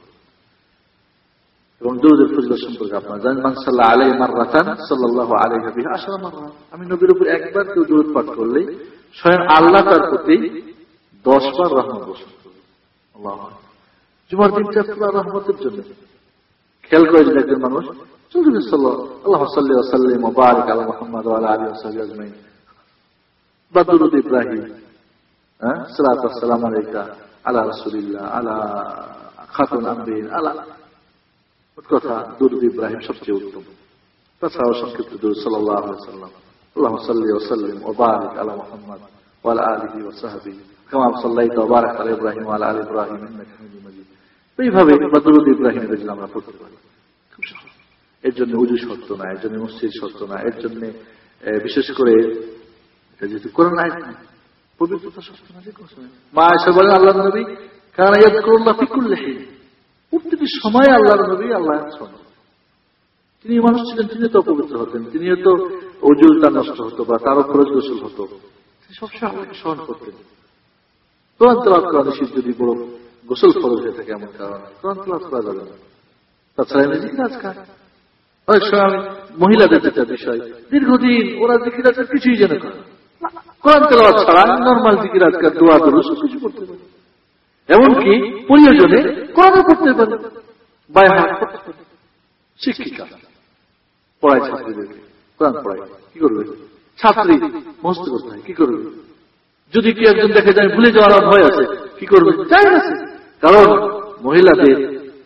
এবং দুরূদের ফজিলত সম্পর্কে আপনারা জানেন, মান সাল্লাল্লাহু আলাইহি মাররাতান সাল্লাল্লাহু আলাইহি বিহি আশরা মাররা, আমি নবীর উপর একবার কেউ দুরূদ পাঠ করলে স্বয়ং আল্লাহ তার প্রতি 10 বার রহমত বর্ষণ করবে। আল্লাহু আকবার। জুমার দিনটা পুরো রহমতের জন্য। খেয়াল করে যদি একজন মানুষ আল্লাহু সাল্লি ওয়া সাল্লিম ওয়া বারিক আলা মুহাম্মাদ ওয়া আলা আলিহি ওয়া সাহবিহি আজমাইন, বা দুরূদ ইব্রাহিম, সালাতু ওয়াসসালামু আলাইকা আলা রাসূলিল্লাহ আলা খাতামুল আনবিয়া আলা, মোট কথা দুরূদ ইব্রাহিম সবচেয়ে উত্তম। তাছাড়াও সংক্ষিপ্ত দুরূদ সাল্লাল্লাহু আলাইহি ওয়াসাল্লাম, আল্লাহুম্মা সাল্লি ওয়া সাল্লিম ওয়া বারিক আলা মুহাম্মদ ওয়া আলা আলিহি ওয়া সাহবিহি কামা সাল্লাইতা ওয়া বারাকতা আলা ইব্রাহিম ওয়া আলা আলি ইব্রাহিম ইন্নাকা হামিদুম মাজিদ। এইভাবে দুরূদ ইব্রাহিমের রসুল আমরা পড়তে পারি। খুব সহজ। এর জন্য উযু শর্ত না, এর জন্য মসজিদ শর্ত না, এর জন্য বিশেষ করে যেহেতু কোরআন আয়াত না, পবিত্রতা শর্ত না। যে কোনো সময় মা আয়েশা বলেন আল্লাহর নবী কানা ইয়াযকুরুল্লাহ ফি কুল্লি হিন, প্রতিটি সময় আল্লাহর নবী আল্লাহ স্মরণ। তিনি মানুষ ছিলেন, তিনি তো অপবিত্র হতেন, তিনিও তো ওযুটা নষ্ট হতো বা তারও খরচ গোসল হতো, তিনি সবসময় আল্লাহকে স্মরণ করতেন। কোরআন তেলাওয়াত করা নিষিদ্ধ যদি বড় গোসল ফরজ হয়ে থাকে এমন কারণে কোরআন তেলাওয়াত করা যাবে না। তাছাড়া জিকির আজকার অনেক সময় আমি মহিলাদের যেটা বিষয়, দীর্ঘদিন ওরা জিকির আজকার কিছুই যেন করে কোরআন তেলাওয়াত ছাড়া নর্মাল জিকির আজকার দোয়া দরুদ সবকিছু করতে পারে, এমনকি প্রয়োজনে কোরআনও পড়তে পারে, বায়হাত পড়তে পারে। শিক্ষিকা পড়ায় ছাত্রীদেরকে, কোরআন পড়ায়, কি করবে? ছাত্রী মুখস্থ করতে হয়, কি করবে? যদি কি একজন দেখে যায় ভুলে যাওয়ার ভয় আছে, কি করবে? যাই আছে। কারণ মহিলাদের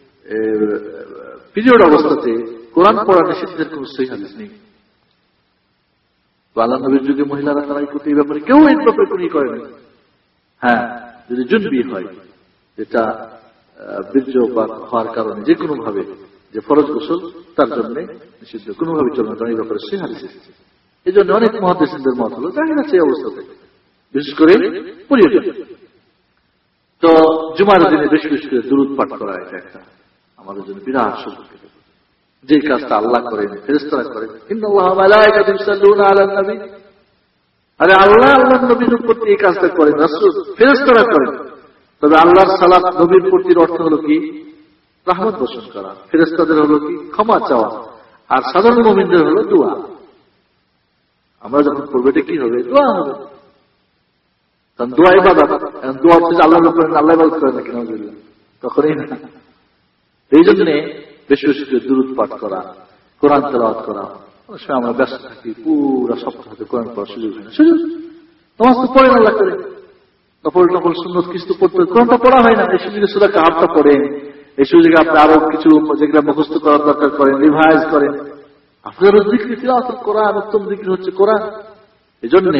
পিরিয়ড অবস্থাতে কোরআন পড়া নিষিদ্ধের কোন সহিহ হাদিস নেই। আল্লাহর নবীর যুগে মহিলারা তারা এই ব্যাপারে কেউ এই ব্যাপারে কোনো করে না। হ্যাঁ, যদি জুনবি হয়, যেটা বীর্য বা হওয়ার কারণে যে কোনো ভাবে যে ফরজ গোসল, তার জন্য নিষিদ্ধ, কোনোভাবে চলবে না, এই ব্যাপারে সহিহ হাদিস এসেছে। এই জন্য অনেক মুহাদ্দিসিনদের মত হলো জানি না সেই অবস্থাতে, বিশেষ করে প্রয়োজন। তো জুমার দিনে বেশি বেশি করে দুরূদ পাঠ করা, এটা একটা আমাদের জন্য বিরাট সৌভাগ্য। যে কাজটা আল্লাহ করেন, ফেরেশতারা করেন, ইন্নাল্লাহা ওয়া মালাইকাতুহু ইউসাল্লুনা আলান নবী, আরে আল্লাহ আল্লাহর নবীর উপর এই কাজটা করেন, রাসূল ফেরেশতারা করেন। তবে আল্লাহর সালাত নবীর প্রতির অর্থ হলো কি? রহমত বর্ষণ করা। ফেরেশতাদের হলো কি? ক্ষমা চাওয়া। আর সাধারণ মুমিনদের হলো দোয়া। আমরা যখন করবো এটা কি হবে? দোয়া হবে। কারণ দোয়া ইবাদত, দোয়া হচ্ছে আল্লাহ করেন, আল্লাহ ইবাদত করেন না, কেন কখনই না। এই জন্য বেশি বেশি করে দুরূদ পাঠ করা, কোরআন তেলাওয়াত করা। অনেক সময় আমরা ব্যস্ত থাকি, পুরা সপ্তাহে কোরআন পড়ার সুযোগ হয় না। সুযোগ নামাজ তো পড়েন আল্লাহ করে, নফল নফল সুন্নত কিছু পড়তে, কোরআনটা পড়া হয় না। এই সুযোগে সূরা কাহাফটা পড়েন, এই সুযোগে আপনি আরো কিছু যেগুলো মুখস্থ করার দরকার করেন, রিভাইজ করেন। আপনার জিকির তিলাওয়াত কোরআন, উত্তম জিকির হচ্ছে কোরআন। এই জন্য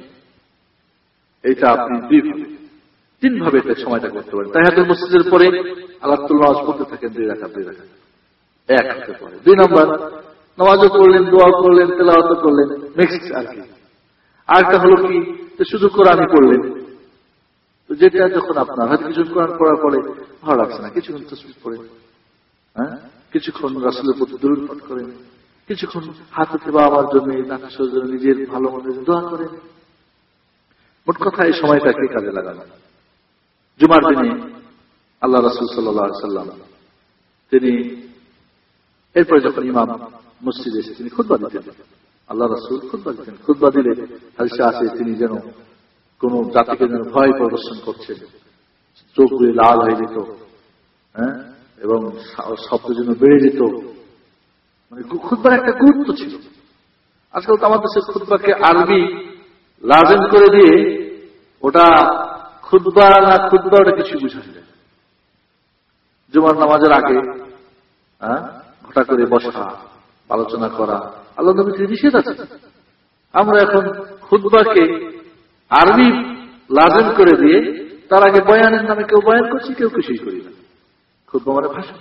এইটা আপনি দুইভাবে তিনভাবে এটা সময়টা করতে পারেন। তাহিয়াতুল মসজিদের পরে আল্লাহ নামাজ পড়তে থাকেন 2 রাকাত 2 রাকাত, এক হতে পারে। 2 নম্বর নামাজও করলেন, দোয়া করলেন, তেলাওয়াত করলেন, মিক্সড আর কি। আরেকটা হলো কি, শুধু কোরআনই পড়লেন। তো যেটা যখন আপনার হয়তো কিছু কোরআন পড়ার পরে ভালো লাগছে না, কিছুক্ষণ তাসবিহ পড়েন, হ্যাঁ, কিছুক্ষণ রাসূলের প্রতি দুরূদ পাঠ করেন, কিছুক্ষণ হাতে থেকে আমার জন্য, নাকাশের জন্য, নিজের ভালো মনের জন্য দোয়া করেন। মোট কথা এই সময়টাকে কাজে লাগানো। জুমার দিনে আল্লাহ রাসূল সাল্লাল্লাহু আলাইহি ওয়াসাল্লাম তিনি এরপরে যখন ইমাম মসজিদে এসে তিনি খুতবা দিতেন, আল্লাহ রাসূল খুতবা দিতেন। খুতবা দিলে হাদিসে আছে তিনি যেন কোন জাতিকে যেন ভয় প্রদর্শন করছেন, চোখগুলি লাল হয়ে যেত, হ্যাঁ, এবং শব্দ যেন বেড়ে যেত। মানে খুতবার একটা গুরুত্ব ছিল। আজকাল তো আমাদের দেশের খুতবাকে আরবি লাজেম করে দিয়ে ওটা খুতবা না খুতবা ওটা কিছু বুঝায় যায়। জুমার নামাজের আগে হঠাৎ করে বসা, আলোচনা করা আল্লাহ নবীর নিষেধ আছে। আমরা এখন খুতবাকে আরবি লাজেম করে দিয়ে তার আগে বয়ানের নামে কেউ বয়ান করছি, কেউ কিছুই করি না। খুতবা মানে ভাষা।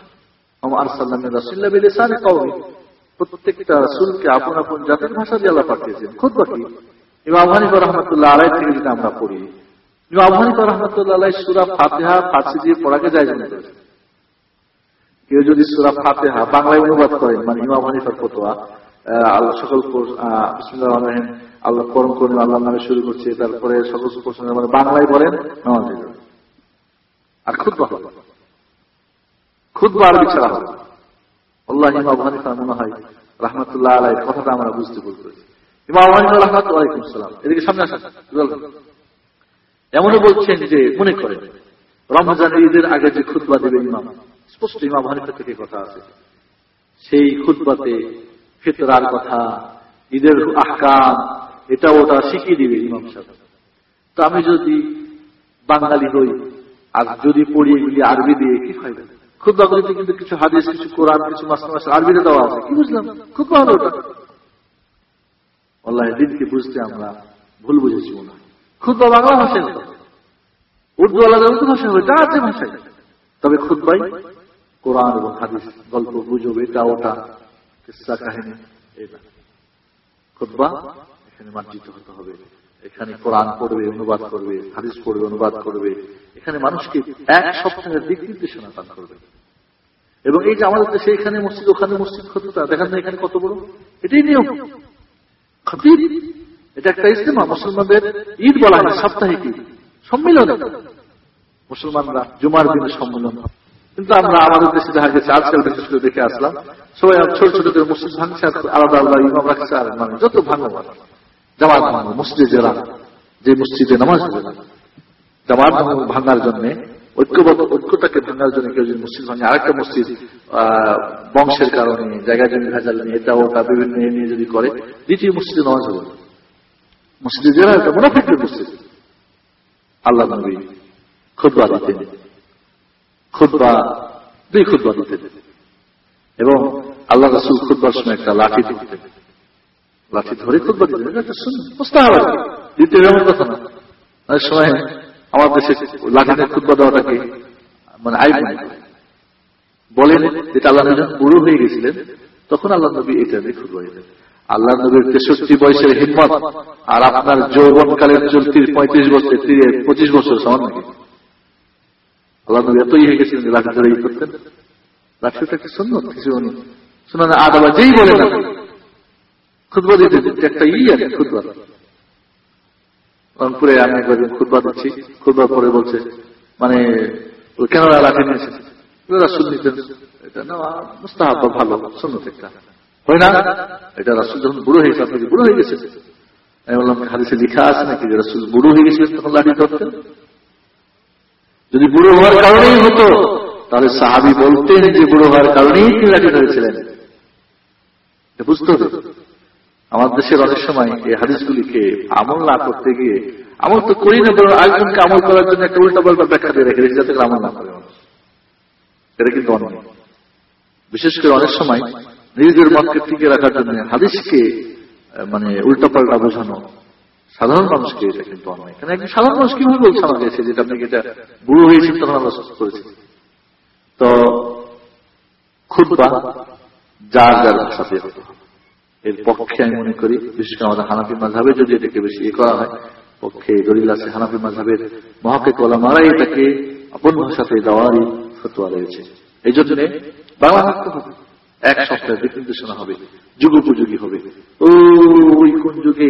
প্রত্যেকটা রাসূলকে আপন আপন জাতির ভাষা দিয়ে আল্লাহ পাঠিয়েছেন। খুতবা কি? ইমাম হানিফা রাহমাতুল্লাহ আলাইহি থেকে যেটা আমরা পড়ি, ইমাম হানিফা রাহমাতুল্লাহ আলাইহি সূরা ফাতিহা ফার্সি দিয়ে পড়াকে জায়েজ মনে করেছেন। কেউ যদি সূরা ফাতিহা বাংলায় অনুবাদ করেন, মানে ইমাম হানিফার ফতোয়া, আল্লাহ সকল বিসমিল্লাহির রহমানির রহিম, আল্লাহ পরম করুন, আল্লাহর নামে শুরু করছে, তারপরে সকল প্রশ্ন মানে বাংলায় বলেন, নামাজ হয়ে যাবে। আর খুতবা হবে, খুতবা আরবি ছাড়া হবে। আল্লাহ ইমাম হানিফা মনে হয় রাহমাতুল্লাহ আলাইহির কথাটা আমরা বুঝতে ভুল করেছি। ইমাম হানিফা রাহমাতুল্লাহ আলাইহি সালাম এদিকে সামনে আসেন। এমনও বলছেন যে মনে করেন রমজান ঈদের আগে যে খুতবা দেবে ইমাম, স্পষ্ট ইমাম হানিফা থেকে কথা আছে, সেই খুতবাতে ফিতরার কথা, ঈদের আহকাম, এটা ওটা শিখিয়ে দিবে ইমাম সাহেব। তো আমি যদি বাঙালি হই আর যদি পড়ি এগুলি আরবি দিয়ে, কি ফায়দা? খুতবাগুলিতে কিন্তু কিছু হাদিস, কিছু কোরআন, কিছু মাসে আরবিতে দেওয়া আছে, কি বুঝলাম? খুব ভালো ওটা। আল্লাহ দিনকে বুঝতে আমরা ভুল বুঝেছি মনে হয়। খুতবা বাংলা ভাষায় হতো, উর্দু আলাদা উর্দু ভাষায় হবে, যা আছে ভাষায়। তবে খুতবাই কোরআন এবং হাদিস, গল্প গুজব, এটা ওটা, কিসসা কাহিনী, এটা খুতবা এখানে মার্জিত হতে হবে। এখানে কোরআন পড়বে, অনুবাদ করবে, হাদিস পড়বে, অনুবাদ করবে। এখানে মানুষকে এক সপ্তাহের দিক নির্দেশনা দান করবে। এবং এই যে আমাদের দেশে এখানে মসজিদ, ওখানে মসজিদ, খতিব দেখেন না এখানে কত বড়, এটাই নিয়ম। খতিব এটা একটা ইজতেমা, মুসলমানদের ঈদ বলা হয়, সাপ্তাহিক ঈদ সম্মিলন। মুসলমানরা জুমার দিনে সম্মিলন। কিন্তু আমরা আমাদের দেশে দেখা গেছে আজকাল বিশেষ করে দেখে আসলাম, সবাই ছোট ছোট করে মসজিদ ভাঙছে, আলাদা আলাদা ইমাম রাখছে, আর মানে যত ভাঙো জামাত ভাঙো। মসজিদে যারা, যে মসজিদে নামাজ পড়ে না, জামাত ভাঙার জন্য, ঐক্যটাকে ভাঙার জন্য কেউ যদি মসজিদ ভাঙে, আরেকটা মসজিদ বংশের কারণে, জায়গা জমি ভেজাল নিয়ে, এটা ওটা বিভিন্ন নিয়ে যদি করে, দ্বিতীয় মসজিদে নামাজ হবে। মসজিদে যারা একটা মুনাফিকের মসজিদ। আল্লাহ নবী খুতবা দিতেন, খুতবা দুই খুতবা দিতেন, এবং আল্লাহ রাসূল খুতবার সময় একটা লাঠি দিতেন, লাঠি ধরে খুতবা দিতেন। এটা শুনুন, মুস্তাহাব দিতে এমন কথা না। অনেক সময় আমার দেশে লাঠিতে খুতবা দেওয়াটাকে মানে আইব মনে করে বলেন, যেটা আল্লাহ নবী যখন বুড়ো হয়ে গেছিলেন তখন আল্লাহ নবী এটা দিয়ে খুতবা দিতেন। আল্লাহ নবীর 63 বয়সের হিম্মত আর আপনার যৌবনকালের 35 বছর, 25 বছর সমান নাকি? আল্লাহ নবী এতই হয়ে গেছিলেন লাঠি ধরে ই করতেন। লাঠিটা কি সুন্নত? কিছু শোনা না, আদাবা যেই বলে না খুতবা দিতে একটা আর খুতবা। রংপুরে আমি একবার খুতবা দিচ্ছি, খুতবা পরে বলছে মানে কেন লাঠি নিয়েছে, রাসূল নিতেন, এটা না মুস্তাহাব ভালো সুন্নত একটা হয় না, এটা রাসূল যখন বুড়ো হয়েছে, আপনি কি বুড়ো হয়ে গেছে? আমি বললাম হাদিসে লেখা আছে নাকি যে রাসূল বুড়ো হয়ে গেছিলেন তখন লাঠি ধরতেন? যদি বুড়ো হওয়ার কারণেই হতো তাহলে সাহাবী বলতেন যে বুড়ো হওয়ার কারণেই তিনি লাঠি ধরেছিলেন। বুঝতে হবে। আমাদের দেশের অনেক সময় এই হাদিসগুলিকে আমল না করতে গিয়ে, আমল তো করি না, বরং আরেকজনকে আমল করার জন্য একটা উল্টা পাল্টা ব্যাখ্যা দিয়ে রেখে দিয়েছে যাতে আমল না করে মানুষ। এটা কিন্তু অন্যায়। বিশেষ করে অনেক সময় নিজেদের মতকে টিকে রাখার জন্য হাদিসকে মানে উল্টা পাল্টা বোঝানো সাধারণ মানুষকে, এটা কিন্তু অন্যায়। কারণ একজন সাধারণ মানুষ কিভাবে বলছে আমাকে এসে যেটা আপনাকে এটা বুড়ো হয়েছেন তখন আমরা সুস্থ করেছি। তো খুতবা যার যার ভাষাতে হতে হবে। এর পক্ষে আমি মনে করি, বিশেষ করে আমাদের হানাফি মাযহাবে যদি এটাকে বেশি করা হয়, পক্ষে দলিল আছে। হানাফি মাযহাবের মুহাক্কিক উলামারা এটাকে আপন ভাষাতে দেওয়ারই ফতোয়া রয়েছে। এই জন্য বাংলা ভাষা হবে, এক সপ্তাহের দিক নির্দেশনা হবে, যুগোপযোগী হবে। ওই কোন যুগে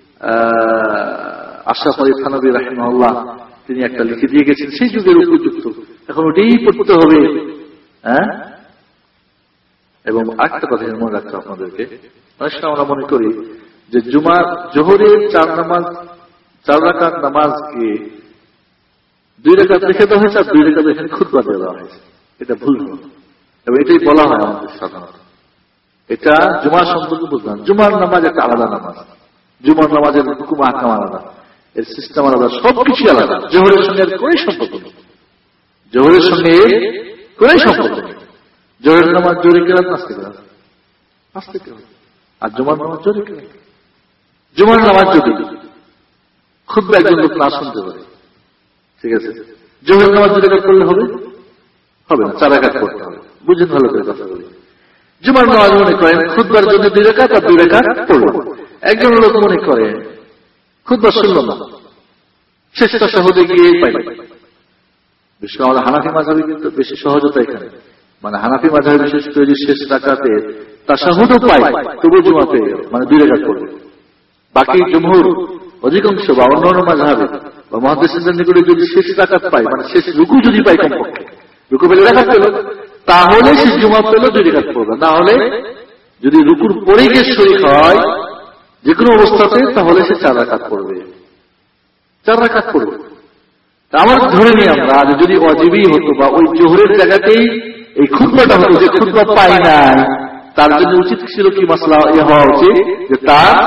আশরাফ আলী থানভী রাহিমাহুল্লাহ তিনি একটা লিখে দিয়ে গেছেন, সেই যুগের উপযুক্ত, এখন ওটাই পড়তে হবে। হ্যাঁ, এবং আরেকটা কথা মনে রাখতে আপনাদেরকে, অনেক সময় আমরা মনে করি যে জোহরের 4 রাকাত নামাজকে 2 রাকাত রেখে দেওয়া হয়েছে আর 2 রাকাত এখানে খুতবা দিয়ে দেওয়া হয়েছে। এটা ভুল হল, এবং এটাই বলা হয় আমাদের সাধারণত। এটা জুমার সম্পর্কে বুঝলাম, জুমার নামাজ একটা আলাদা নামাজ, জুমার নামাজের হুকুম আহকাম আলাদা, এর সিস্টেম আলাদা, সবকিছু আলাদা। জোহরের সঙ্গে কোনো সম্পর্ক নেই, জোহরের সঙ্গে কোনো সম্পর্ক নেই। জোহরের নামাজ জোরে কেরাত, নাচতে কেরাত, নাচতে কেরাত, আর জুমার নামাজ জোরে কেরাত। জুমার নামাজ যদি খুতবা একজন লোক না শুনতে পারে, ঠিক আছে, জোহরের নামাজ 2 রাকাত করলে হবে? হবে না, 4 রাকাত করতে হবে। বুঝেন ভালো করে কথা বলি। জুমার নামাজ মনে করেন খুতবার জন্য 2 রাকাত আর 2 রাকাত পড়ল। একজন লোক মনে করে খুতবা শুনল না, শেষ তাশাহুদে গিয়ে পাইল। বিশেষ করে আমাদের হানাফি মাযহাবে কিন্তু বেশি সহজতা এখানে, মানে হানাফি মাযহাবে বিশেষ করে যে শেষ রাকাতে তাশাহুদও পায় তবু জুমা পেয়ে গেল, মানে 2 রাকাত পড়বে। বাকি জমহুর অধিকাংশ বা অন্যান্য মাযহাবে বা মুহাদ্দিসিনদের নিকটে যদি শেষ রাকাত পায়, মানে শেষ রুকু যদি পায়, কমপক্ষে রুকু পেলে রাকাত পেল, তাহলে সে জুমা পেল 2 রাকাত পড়বে। না হলে যদি রুকুর পরে গিয়ে শরীক হয় যে কোনো অবস্থাতে, তাহলে সে 4 রাকাত পড়বে, 4 রাকাত পড়বে। আমার ধরে নিই আমরা যদি ওয়াজিবই হতো বা ওই জোহরের জায়গাতেই এই খুতবাটা হতো, যে খুতবা পায় নাই তার জন্য উচিত ছিল কি মাসলা হওয়া উচিত যে তার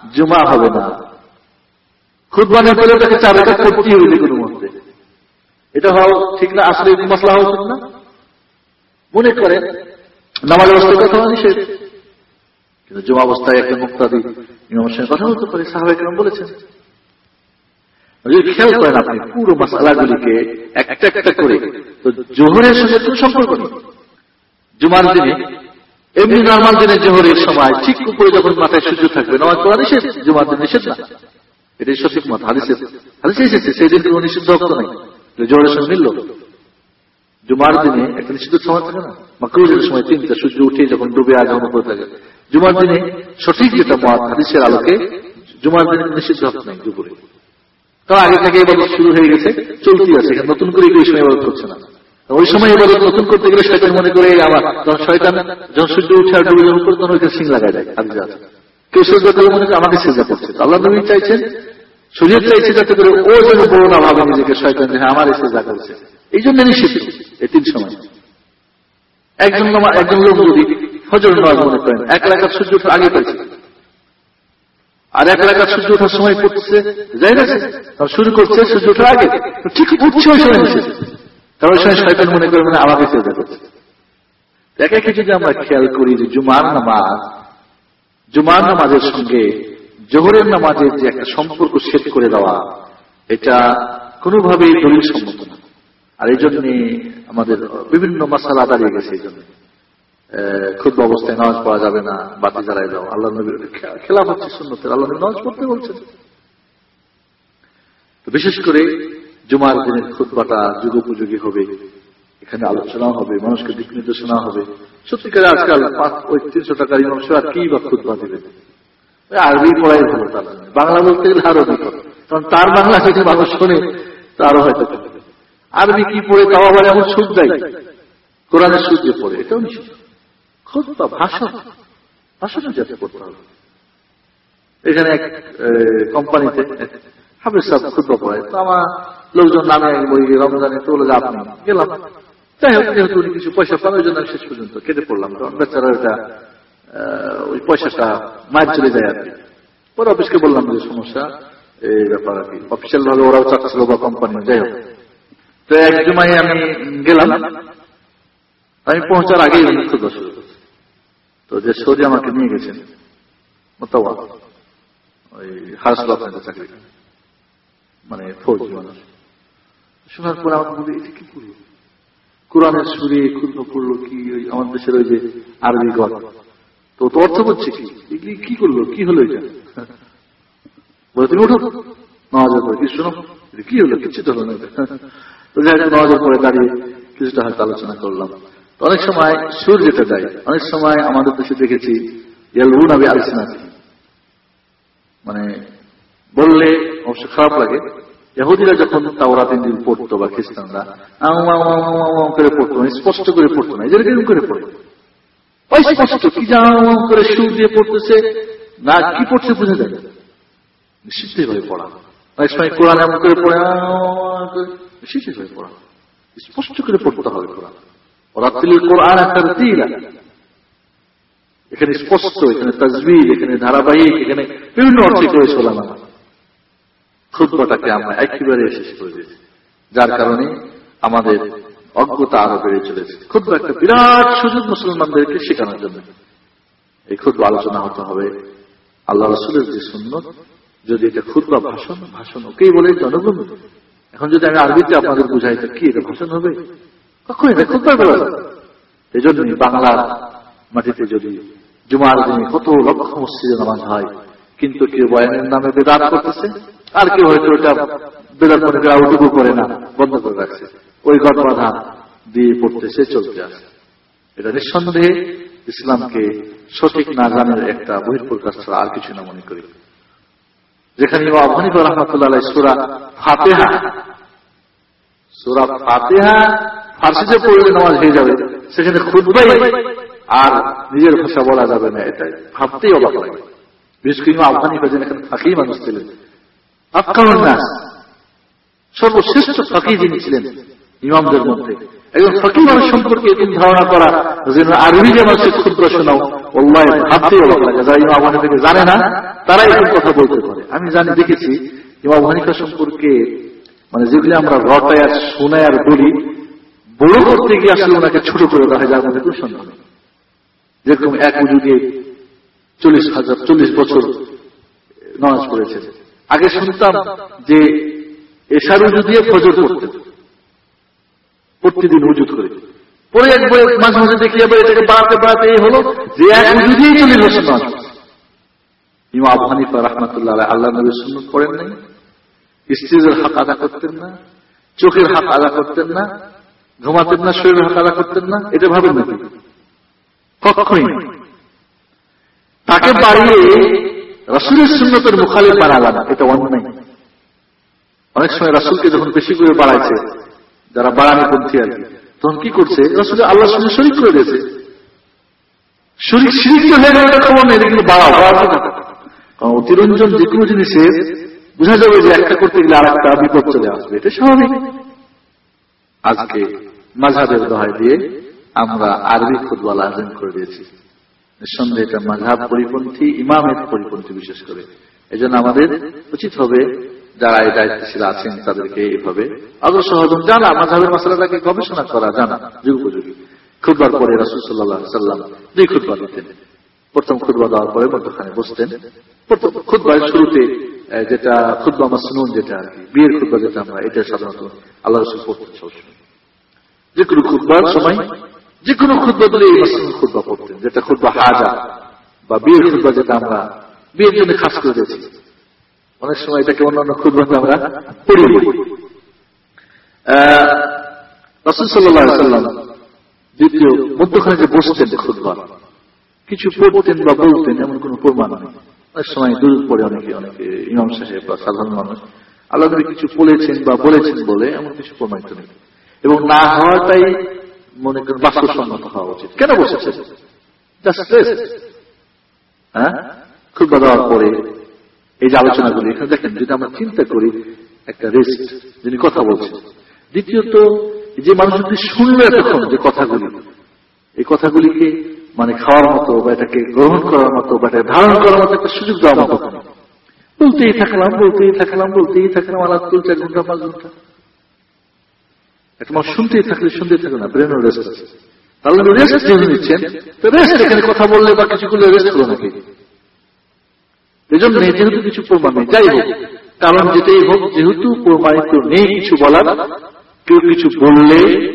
জুমা হবে না। খুতবা না পেলে তাকে 4 রাকাত পড়তেই হবে কোনো মধ্যে। এটা হওয়া ঠিক না? আসলে মশলা হওয়া উচিত না। মনে করে নামাজ অবস্থায় কথা নিষেধ, কিন্তু জুমা অবস্থায় একটা মুক্তাদি ইমামের সঙ্গে কথা বলতে পারে, সাহাবায়ে কেরাম বলেছেন। যদি খেয়াল করেন আপনি পুরো মাসআলাগুলিকে একটা একটা করে, তো জোহরের সঙ্গে কোনো সম্পর্ক নেই। জুমার দিনে এমনি নর্মাল দিনে জোহরের সময় ঠিক উপরে যখন মাথায় সূর্য থাকবে নামাজ পড়া নিষেধ, জুমার দিন নিষেধ না। এটাই সঠিক মত। হাদিসে এসেছে সেই দিন কোনো নিষিদ্ধ অর্থ নেই, জোহরের সঙ্গে মিলল। জুমার দিনে একটা নিষিদ্ধ সময় থাকে না, মাকরুহের সময় 3টা, সূর্য উঠে যখন ডুবে আগমন করে থাকে। জুমার দিনে সঠিক যেটা মত হাদিসের আলোকে, জুমার দিনে নিষিদ্ধ অর্থ নেই দুপুরে। কারণ আগে থেকে ইবাদত শুরু হয়ে গেছে, চলতি আছে, নতুন করে ওই সময় ইবাদত করছে না। ওই সময় ইবাদত নতুন করতে গেলে শয়তান মনে করে আবার শয়তান যখন সূর্য উঠে আর ডুবে যখন করে তখন ওইটা সিং লাগায় দেয়। হাদিসে আছে কেউ সেজদা করে মনে করে আমাকে সেজদা করছে। আল্লাহ নবী চাইছেন, শরীয়ত চাইছে যাতে করে ও যেন বড় না ভাবে নিজেকে শয়তান যে হ্যাঁ আমার সেজদা করছে। এই জন্য নিষিদ্ধ এই 3 সময়। একজন লোক যদি ফজর নামাজ মনে করেন 1 রাকাত সূর্য ওঠার আগে পাইছে, আর 1 রাকাত সূর্য ওঠার সময় পড়তেছে, যাই না শুরু করছে সূর্য ওঠার আগে, ঠিক উঠছে ওই সময় নিষেধ। কারণ ওই সময় শয়তান মনে করে মানে আমাকে সেজদা করছে। একে একে যদি আমরা খেয়াল করি যে জুমার নামাজের সঙ্গে জোহরের নামাজের যে একটা সম্পর্ক সেট করে দেওয়া, এটা কোনোভাবেই দলিল সম্মত না। আর এই জন্য আমাদের বিভিন্ন মাসালা দাঁড়িয়ে গেছে। এই জন্য খুতবা অবস্থায় নামাজ পড়া যাবে না, বাতি জ্বালায় দাও, আল্লাহ নবীর খেলাফ হচ্ছে সুন্নতের, আল্লাহ নবী নামাজ পড়তে বলছেন। তো বিশেষ করে জুমার দিনের খুতবাটা যুগোপযোগী হবে, এখানে আলোচনা হবে, মানুষকে দিক নির্দেশনা হবে। সত্যিকারে আজকাল 300 টাকার ইমাম সাহেব আর কি বা খুতবা দেবে, আরবি পড়াই ভালো। তার বাংলা বলতে গেলে আরো বিপদ, কারণ তার বাংলা যদি মানুষ শোনে তারও হয়তো আরবি কি পড়ে, তাও আবার এমন সুদ দেয়, কোরআনের সুদ দিয়ে পড়ে, এটাও নিষেধ। খুতবা ভাষণের যাতে করতে হবে। এখানে এক কোম্পানিতে হাফেজ সাহেব খুতবা পড়ায়, তো আমার লোকজন নামে বই রমজানে তো বলে আপনি গেলাম। যাই হোক, যেহেতু উনি কিছু পয়সা পান ওই জন্য শেষ পর্যন্ত কেটে পড়লাম, কারণ বেচারা এটা ওই পয়সাটা মায়ের চলে যায় আর কি। পরে অফিসকে বললাম যে সমস্যা এই ব্যাপার আর কি, অফিসিয়াল ভাবে ওরাও চাচ্ছিল বা কোম্পানি। যাই হোক, তো এক জুমায় আমি গেলাম, আমি পৌঁছার আগেই উনি খুতবা শুরু করছে। তো যে সৌদি আমাকে নিয়ে গেছেন মোতাওয়া, ওই হাসপাতাল আপনাদের চাকরি, মানে ফৌজি মানুষ। শোনার পরে আমাকে বলি এটা কি করলো, কোরআনের সুরে খুতবা পড়লো কি, ওই আমাদের দেশের ওই যে আরবি গদ, তো অর্থ করছে কি করলো, কি হলো এটা? বলে তুমি উঠো নামাজের পরে, কি শোনো কি হলো, কিছু তো হলো না। তো যাই হোক, নামাজের পরে দাঁড়িয়ে কিছুটা হয়তো আলোচনা করলাম। তো অনেক সময় সুর যেতে দেয়, অনেক সময় আমাদের দেশে দেখেছি ইয়ালবুনা বিআলসিনাতি, মানে বললে অবশ্য খারাপ লাগে। ইহুদিরা যখন তাওরাত ইনজিল পড়তো বা খ্রিস্টানরা করে পড়তো, স্পষ্ট করে পড়তো না, এদের এরকম করে পড়ে স্পষ্ট কি করে সুর দিয়ে পড়তেছে না, কি পড়ছে বুঝে যায়, নিশ্চিত ভাবে পড়া। অনেক সময় কোরআন এমন করে পড়ে, নিশ্চিত ভাবে পড়া, স্পষ্ট করে পড়তে হবে কোরআন। রাতিল কোরআন তারতিলা, এখানে স্পষ্ট, এখানে তাজবিদ, এখানে ধারাবাহিক, এখানে বিভিন্ন অর্থে করে চলা না। খুতবাটাকে আমরা একেবারে শেষ করে দিয়েছি, যার কারণে আমাদের অজ্ঞতা আরো বেড়ে চলেছে। খুতবা একটা বিরাট সুযোগ মুসলমানদেরকে শেখানোর জন্য। এই খুতবা আলোচনা হতে হবে আল্লাহ রাসূলের যে সুন্নত। যদি এটা খুতবা ভাষণ ওকেই বলে জনগণ। এখন যদি আমি আরবিতে আপনাদের বুঝাই তো কি এটা ভাষণ হবে? কখনই না, খুতবা বলা যাবে। এই জন্যই বাংলার মাটিতে যদি জুমার দিনে কত লক্ষ মসজিদে নামাজ হয়, কিন্তু কেউ বয়ানের নামে বেদাত করতেছে, আর কেউ হয়তো ওটা বেদাত মনে করে আউটুকু করে না, বন্ধ করে রাখছে, ওই গদ বাধা দিয়ে পড়তেছে, চলতে আসে। এটা নিঃসন্দেহে ইসলামকে সঠিক না জানার একটা বহিঃপ্রকাশ ছাড়া আর কিছু না মনে করি। যেখানে ইমাম আবু হানিফা রাহমাতুল্লাহ আলাইহি সূরা ফাতিহা ফার্সিতে পড়লে নামাজ হয়ে যাবে, সেখানে খুতবাই আর নিজের ভাষা বলা যাবে না, এটাই ভাবতেই অবাক লাগে। বিশেষ করে ইমাম আবু হানিফা যেন এখানে ফাকিহ মানুষ ছিলেন, আফকাহুন নাস, সর্বশ্রেষ্ঠ ফাকিহ যিনি ছিলেন ইমামদের মধ্যে, একজন ফকির মানুষ সম্পর্কে এরকম ধারণা করা যেন আরবি যে মানুষের ক্ষুদ্র শোনাও, আল্লাহ ভাবতেই অবাক লাগে। যারা ইমাম আবু হানিফা থেকে জানে না তারা এরকম কথা বলতে পারে। আমি দেখেছি ইমাম আবু হানিফা সম্পর্কে মানে যেগুলি আমরা রটায় আর শোনায় আর বলি, বড় করতে গিয়ে আসলে ওনাকে ছোট করে দেওয়া হয়, যার মধ্যে কোনো সন্দেহ নেই। যেরকম এক উজু দিয়ে 40 বছর নামাজ পড়েছেন। আগে শুনতাম যে এশার উজু দিয়ে ফজর পড়তেন, প্রতিদিন উজু করে পরে একবার মাঝে মাঝে দেখি আবার এটাকে বাড়াতে বাড়াতে এই হলো যে এক উজু দিয়েই 40 বছর নামাজ পড়ছে। ইমাম আবু হানিফা রাহমাতুল্লাহ আলাইহি আল্লাহ নবীর সুন্নাত পড়েন নাই, স্ত্রীদের হক আদা করতেন না, চোখের হক আদা করতেন না, ঘুমাতেন না, শরীরের হক আদা করতেন না, এটা ভাবেন নাকি? কখনোই না। তাকে বাড়িয়ে রাসূলের সুন্নতের মুখালিফ বানালাম, এটা অন্যায়। অনেক সময় রাসূলকে যখন বেশি করে বাড়াইছে যারা বাড়ানো পন্থী আর কি, তখন কি করছে? রাসূল আল্লাহর সঙ্গে শরীক করে দিয়েছে। শিরিক তো হয়ে গেল, এটা খবর নেই, কিন্তু বাড়াও। কারণ অতিরঞ্জন যে কোনো জিনিসের বোঝা যাবে যে একটা করতে গেলে আর একটা বিপদ চলে আসবে, এটা স্বাভাবিক। আজকে মাযহাবের দোহাই দিয়ে আমরা আরবি খুতবা লাজিম করে দিয়েছি। নিঃসন্দেহে এটা মাযহাব পরিপন্থী, ইমামের পরিপন্থী বিশেষ করে। এজন্য আমাদের উচিত হবে যারা এই দায়িত্বশীল আছেন তাদেরকে এইভাবে আদর্শ হজম জানা, মাযহাবের মাসআলাটাকে গবেষণা করা জানা যুগোপযোগী। খুতবার পরে রাসূল সাল্লাল্লাহু আলাইহি ওয়াসাল্লাম 2 খুতবা দিতেন। প্রথম খুতবা দেওয়ার পরে মধ্যখানে বসতেন। প্রথম খুতবার শুরুতে যেটা খুতবা মাসনুন, যেটা আর কি বিয়ের খুতবা যেটা আমরা, এটা সাধারণত আল্লাহ রাসূল পড়তেন সবসময়। যে কোনো খুতবার সময় যে কোনো খুতবা দিলে এই মাসনুন খুতবা পড়তেন, যেটা খুতবা হাজা বা বিয়ের খুতবা, যেটা আমরা বিয়ের জন্য খাস করে দিয়েছি। অনেক সময় এটাকে অন্যান্য খুতবাতে আমরা পড়ি। রাসূল সাল্লাল্লাহু আলাইহি ওয়াসাল্লাম দ্বিতীয় মধ্যখানে যে বসতেন খুতবা, কিছু পড়তেন বা বলতেন এমন কোন প্রমাণ নেই। অনেক সময় দূর পড়ে অনেকে ইমাম সাহেব বা সাধারণ মানুষ আল্লাহ নবী কিছু বলেছেন বা বলেছেন বলে এমন কিছু প্রমাণিত নেই, এবং না হওয়াটাই মনে করেন বাস্তবসম্মত হওয়া উচিত। কেন বসেছেন? Just rest. হ্যাঁ, খুতবা দেওয়ার পরে এই যে আলোচনাগুলি এখানে দেখেন, যদি আমরা চিন্তা করি একটা রেস্ট, যিনি কথা বলছেন। দ্বিতীয়ত যে মানুষ যদি শুনলো এতক্ষণ যে কথাগুলি, এই কথাগুলিকে মানে খাওয়ার মতো বা এটাকে গ্রহণ করার মতো বা এটা ধারণ করার মতো একটা সুযোগ দেওয়ার মতো, বলতেই থাকলাম আলাপ চলছে 1 ঘন্টা 5 ঘন্টা। একটা মানুষ শুনতেই থাকলে না, ব্রেন রেস্ট আছে। তাহলে রেস্ট যেহেতু নিচ্ছেন, তো রেস্ট, এখানে কথা বললে বা কিছু করলে রেস্ট হলো নাকি? এই জন্য যেহেতু কিছু প্রমাণ নেই, যাই হোক, কারণ যেটাই হোক, যেহেতু প্রমাণিত নেই কিছু বলার, কেউ কিছু বললে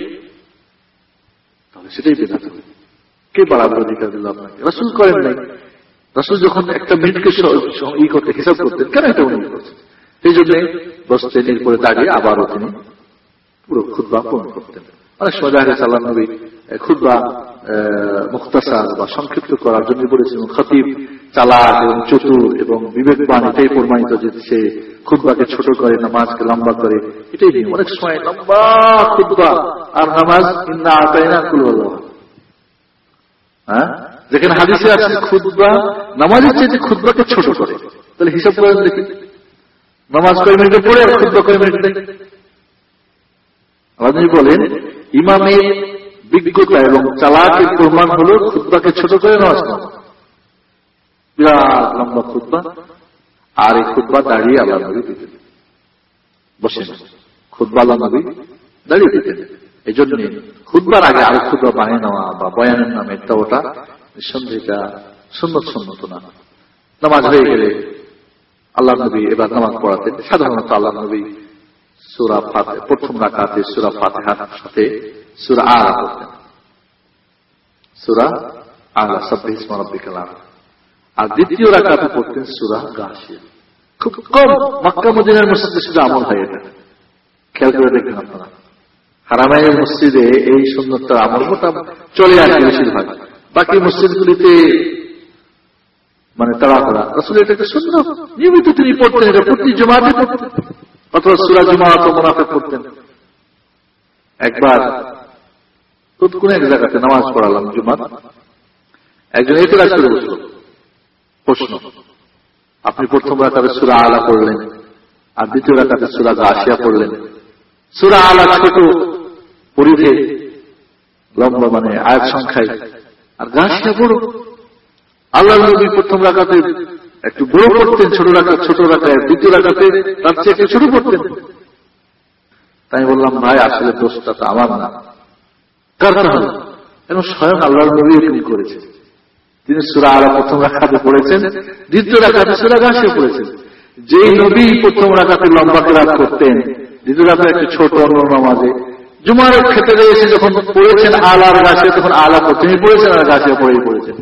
তাহলে সেটাই বেদাত হবে। কে বাড়াবার অধিকার দিল আপনাকে? রাসূল করেন নাই। রাসূল যখন একটা মিনিটকে করতে হিসাব করতেন, কেন এটা উনি করছেন? সেই জন্য বসতেন, এরপরে দাঁড়িয়ে আবারও তিনি পুরো খুতবা পূর্ণ করতেন। অনেক সময় দেখা গেছে আল্লাহ নবী খুতবা মুখতাসার বা সংক্ষিপ্ত করার জন্য বলেছেন। খতিব চালাক এবং চতুর এবং বিবেকবান, এটাই প্রমাণিত যে সে খুতবাকে ছোট করে, নামাজকে লম্বা করে, এটাই নিয়ম। অনেক সময় লম্বা খুতবা আর নামাজ ইন্না আতাইনা কুল আল্লাহ, হ্যাঁ, যেখানে হাদিসে আছে খুতবা নামাজের চাইতে খুতবাকে ছোট করে, তাহলে হিসাব করেন দেখি, নামাজ কয় মিনিটে পড়ে আর খুতবা কয় মিনিটে। আপনি বলেন ইমামের বিজ্ঞতা এবং চালাকের প্রমাণ হলো খুতবাকে ছোট করে নামাজ পড়া। বিরাট লম্বা খুতবা, আর এই খুতবা দাঁড়িয়ে আল্লাহ নবী দিতেন, বসে না। খুতবা আল্লাহ নবী দাঁড়িয়ে দিতেন। এই জন্য খুতবার আগে আরো খুতবা বানিয়ে নেওয়া বা বয়ানের নামে ওটা নিঃসন্দেহটা সুন্নত না। নামাজ হয়ে গেলে আল্লাহ নবী এবার নামাজ পড়াতেন। সাধারণত আল্লাহ নবী সূরা ফাতিহা, প্রথম রাকাতে সূরা ফাতিহার সাথে সূরা আলা পড়তেন, সূরা আলা সাব্বিহ ইসমা রাব্বিকাল আ'লা। আর দ্বিতীয় রাকাতে পড়তেন সূরা গাশিয়া। খুব কম মক্কা মদিনার মসজিদে শুধু আমল হয় এটা, খেয়াল করে দেখবেন আপনারা। হারামাইনের মসজিদে এই সুন্নতটা আমল চলে আসে বেশিরভাগ, বাকি মসজিদগুলিতে মানে তাড়াহুড়া। আসলে এটা একটা সুন্নত, নিয়মিত তিনি পড়তেন, এটা প্রতি জুমাতে পড়তেন, অথবা সূরা জুমা অথবা মুনাফিক পড়তেন। একবার কোন এক জায়গাতে নামাজ পড়ালাম জুমার, একজন এতরাজ করে বসল। প্রশ্ন, আপনি প্রথম রাকাতে সূরা আলা পড়লেন আর দ্বিতীয় রাকাতে সূরা গাশিয়া পড়লেন। সূরা আলা ছোট পরিধে লম্বা মানে আয়াত সংখ্যায়, আর গাছটা বড়। আল্লাহ নবী প্রথম রাকাতে একটু বড় পড়তেন, ছোট রাকাতে, দ্বিতীয় রাকাতে তার চেয়ে একটু ছোট পড়তেন। তাই বললাম ভাই আসলে দোষটা তো আমার না, কার হলো? এবং স্বয়ং আল্লাহর নবী এরকম করেছে। তিনি সূরা আলা প্রথম রাকাতে পড়েছেন, দ্বিতীয় রাকাতে সূরা গাশিয়া পড়েছেন। যেই নবী প্রথম রাকাতে লম্বা কিরাত করতেন, দ্বিতীয় রাকাতে একটু ছোট অন্য নামাজে, জুমার ক্ষেত্রে এসে যখন পড়েছেন আলা আর গাশিয়া, তখন আলা প্রথমেই পড়েছেন আর গাশিয়া পড়েই পড়েছেন।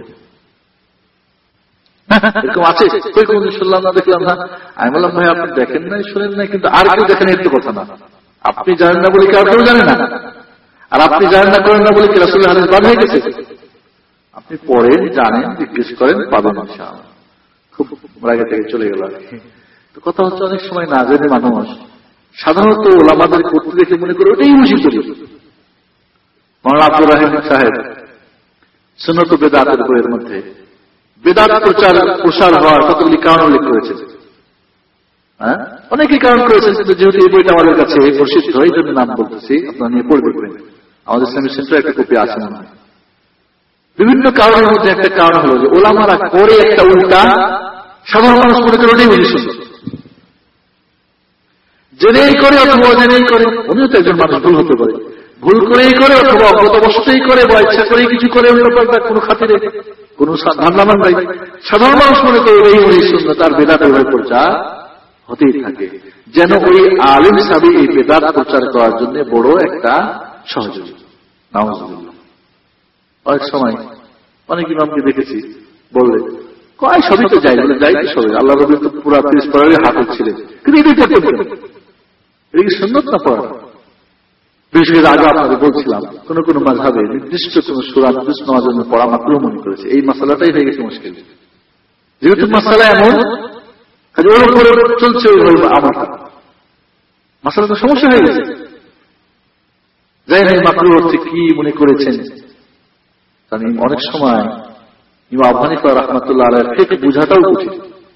এরকম আছে শুনলাম না, দেখলাম না। আমি বললাম ভাই আপনি দেখেন নাই, শোনেন নাই, কিন্তু আর কেউ দেখেন এর তো কথা না। আপনি জানেন না বলে কি আর কেউ জানে না? আর আপনি জানেন না করেন না বলে কি রাসূলের হাদিস বাদ হয়ে গেছে? আপনি পড়েন, জানেন, জিজ্ঞেস করেন, পাবেন ইনশাআল্লাহ। খুব রাগে থেকে চলে গেল। তো কথা হচ্ছে অনেক সময় না জেনে মানুষ সাধারণত ওলামাদের করতে দেখে মনে করে ওটাই বুঝি করি। মাওলানা আব্দুর রহিম সাহেব সুন্নাত ও বেদাতের বইয়ের মধ্যে বেদাত প্রসার হওয়ার কতগুলি কারণ উল্লেখ করেছেন। হ্যাঁ, অনেকেই কারণ করেছেন, কিন্তু যেহেতু এই বইটা আমাদের কাছে প্রসিদ্ধ, এই জন্য নাম বলতেছি, আপনারা নিয়ে পড়ে দেখবেন। আমাদের ইসলামিক সেন্টারে একটা কপি আছে মনে হয়। বিভিন্ন কারণের মধ্যে একটা কারণ হলো যে ওলামারা করে একটা উল্টা, সাধারণ মানুষ মনে করে ওটাই বেশি সুন্দর। জেনেই করে অথবা অজেনেই করে, উনিও তো একজন মানুষ, ভুল হতে পারে, ভুল করেই করে অথবা অজ্ঞতাবশতই করে বা ইচ্ছা করেই কিছু করে, কোনো খাতিরে কোন ধারণা নাই। সাধারণ মানুষ মনে করে এই ওই সুন্নাত আর বেদাত এভাবে প্রচার হতেই থাকে, যেন ওই আলিম সাহেব এই বেদাত প্রচার করার জন্য বড় একটা সহযোগী। নাউজুবিল্লাহ। অনেক সময় অনেক ইমামকে দেখেছি বললে কয় সবই তো যাই, বলে যাই কি সবাই, আল্লাহ নবী তো পুরা 30 পরের হাফেজ ছিলেন, কিন্তু এটাই করতে পারেন, এটা কি সুন্নাত না পড়া? বিশেষ করে আগে আপনাদের বলছিলাম কোন কোন মাযহাবে নির্দিষ্ট কোন সূরা নির্দিষ্ট নামাজের জন্য পড়া মাকরুহ মনে করেছে। এই মাসালাটাই হয়ে গেছে মুশকিল। যেহেতু মাসালা এমন ওর উপরে চলছে, আমার মাসালা তো সমস্যা হয়ে গেছে। যাই না মাকরুহ হচ্ছে কি মনে করেছেন। কারণ অনেক সময় ইমাম আবু হানিফা রাহমাতুল্লাহ আলাইহি ফিকহ বুঝাটাও কঠিন।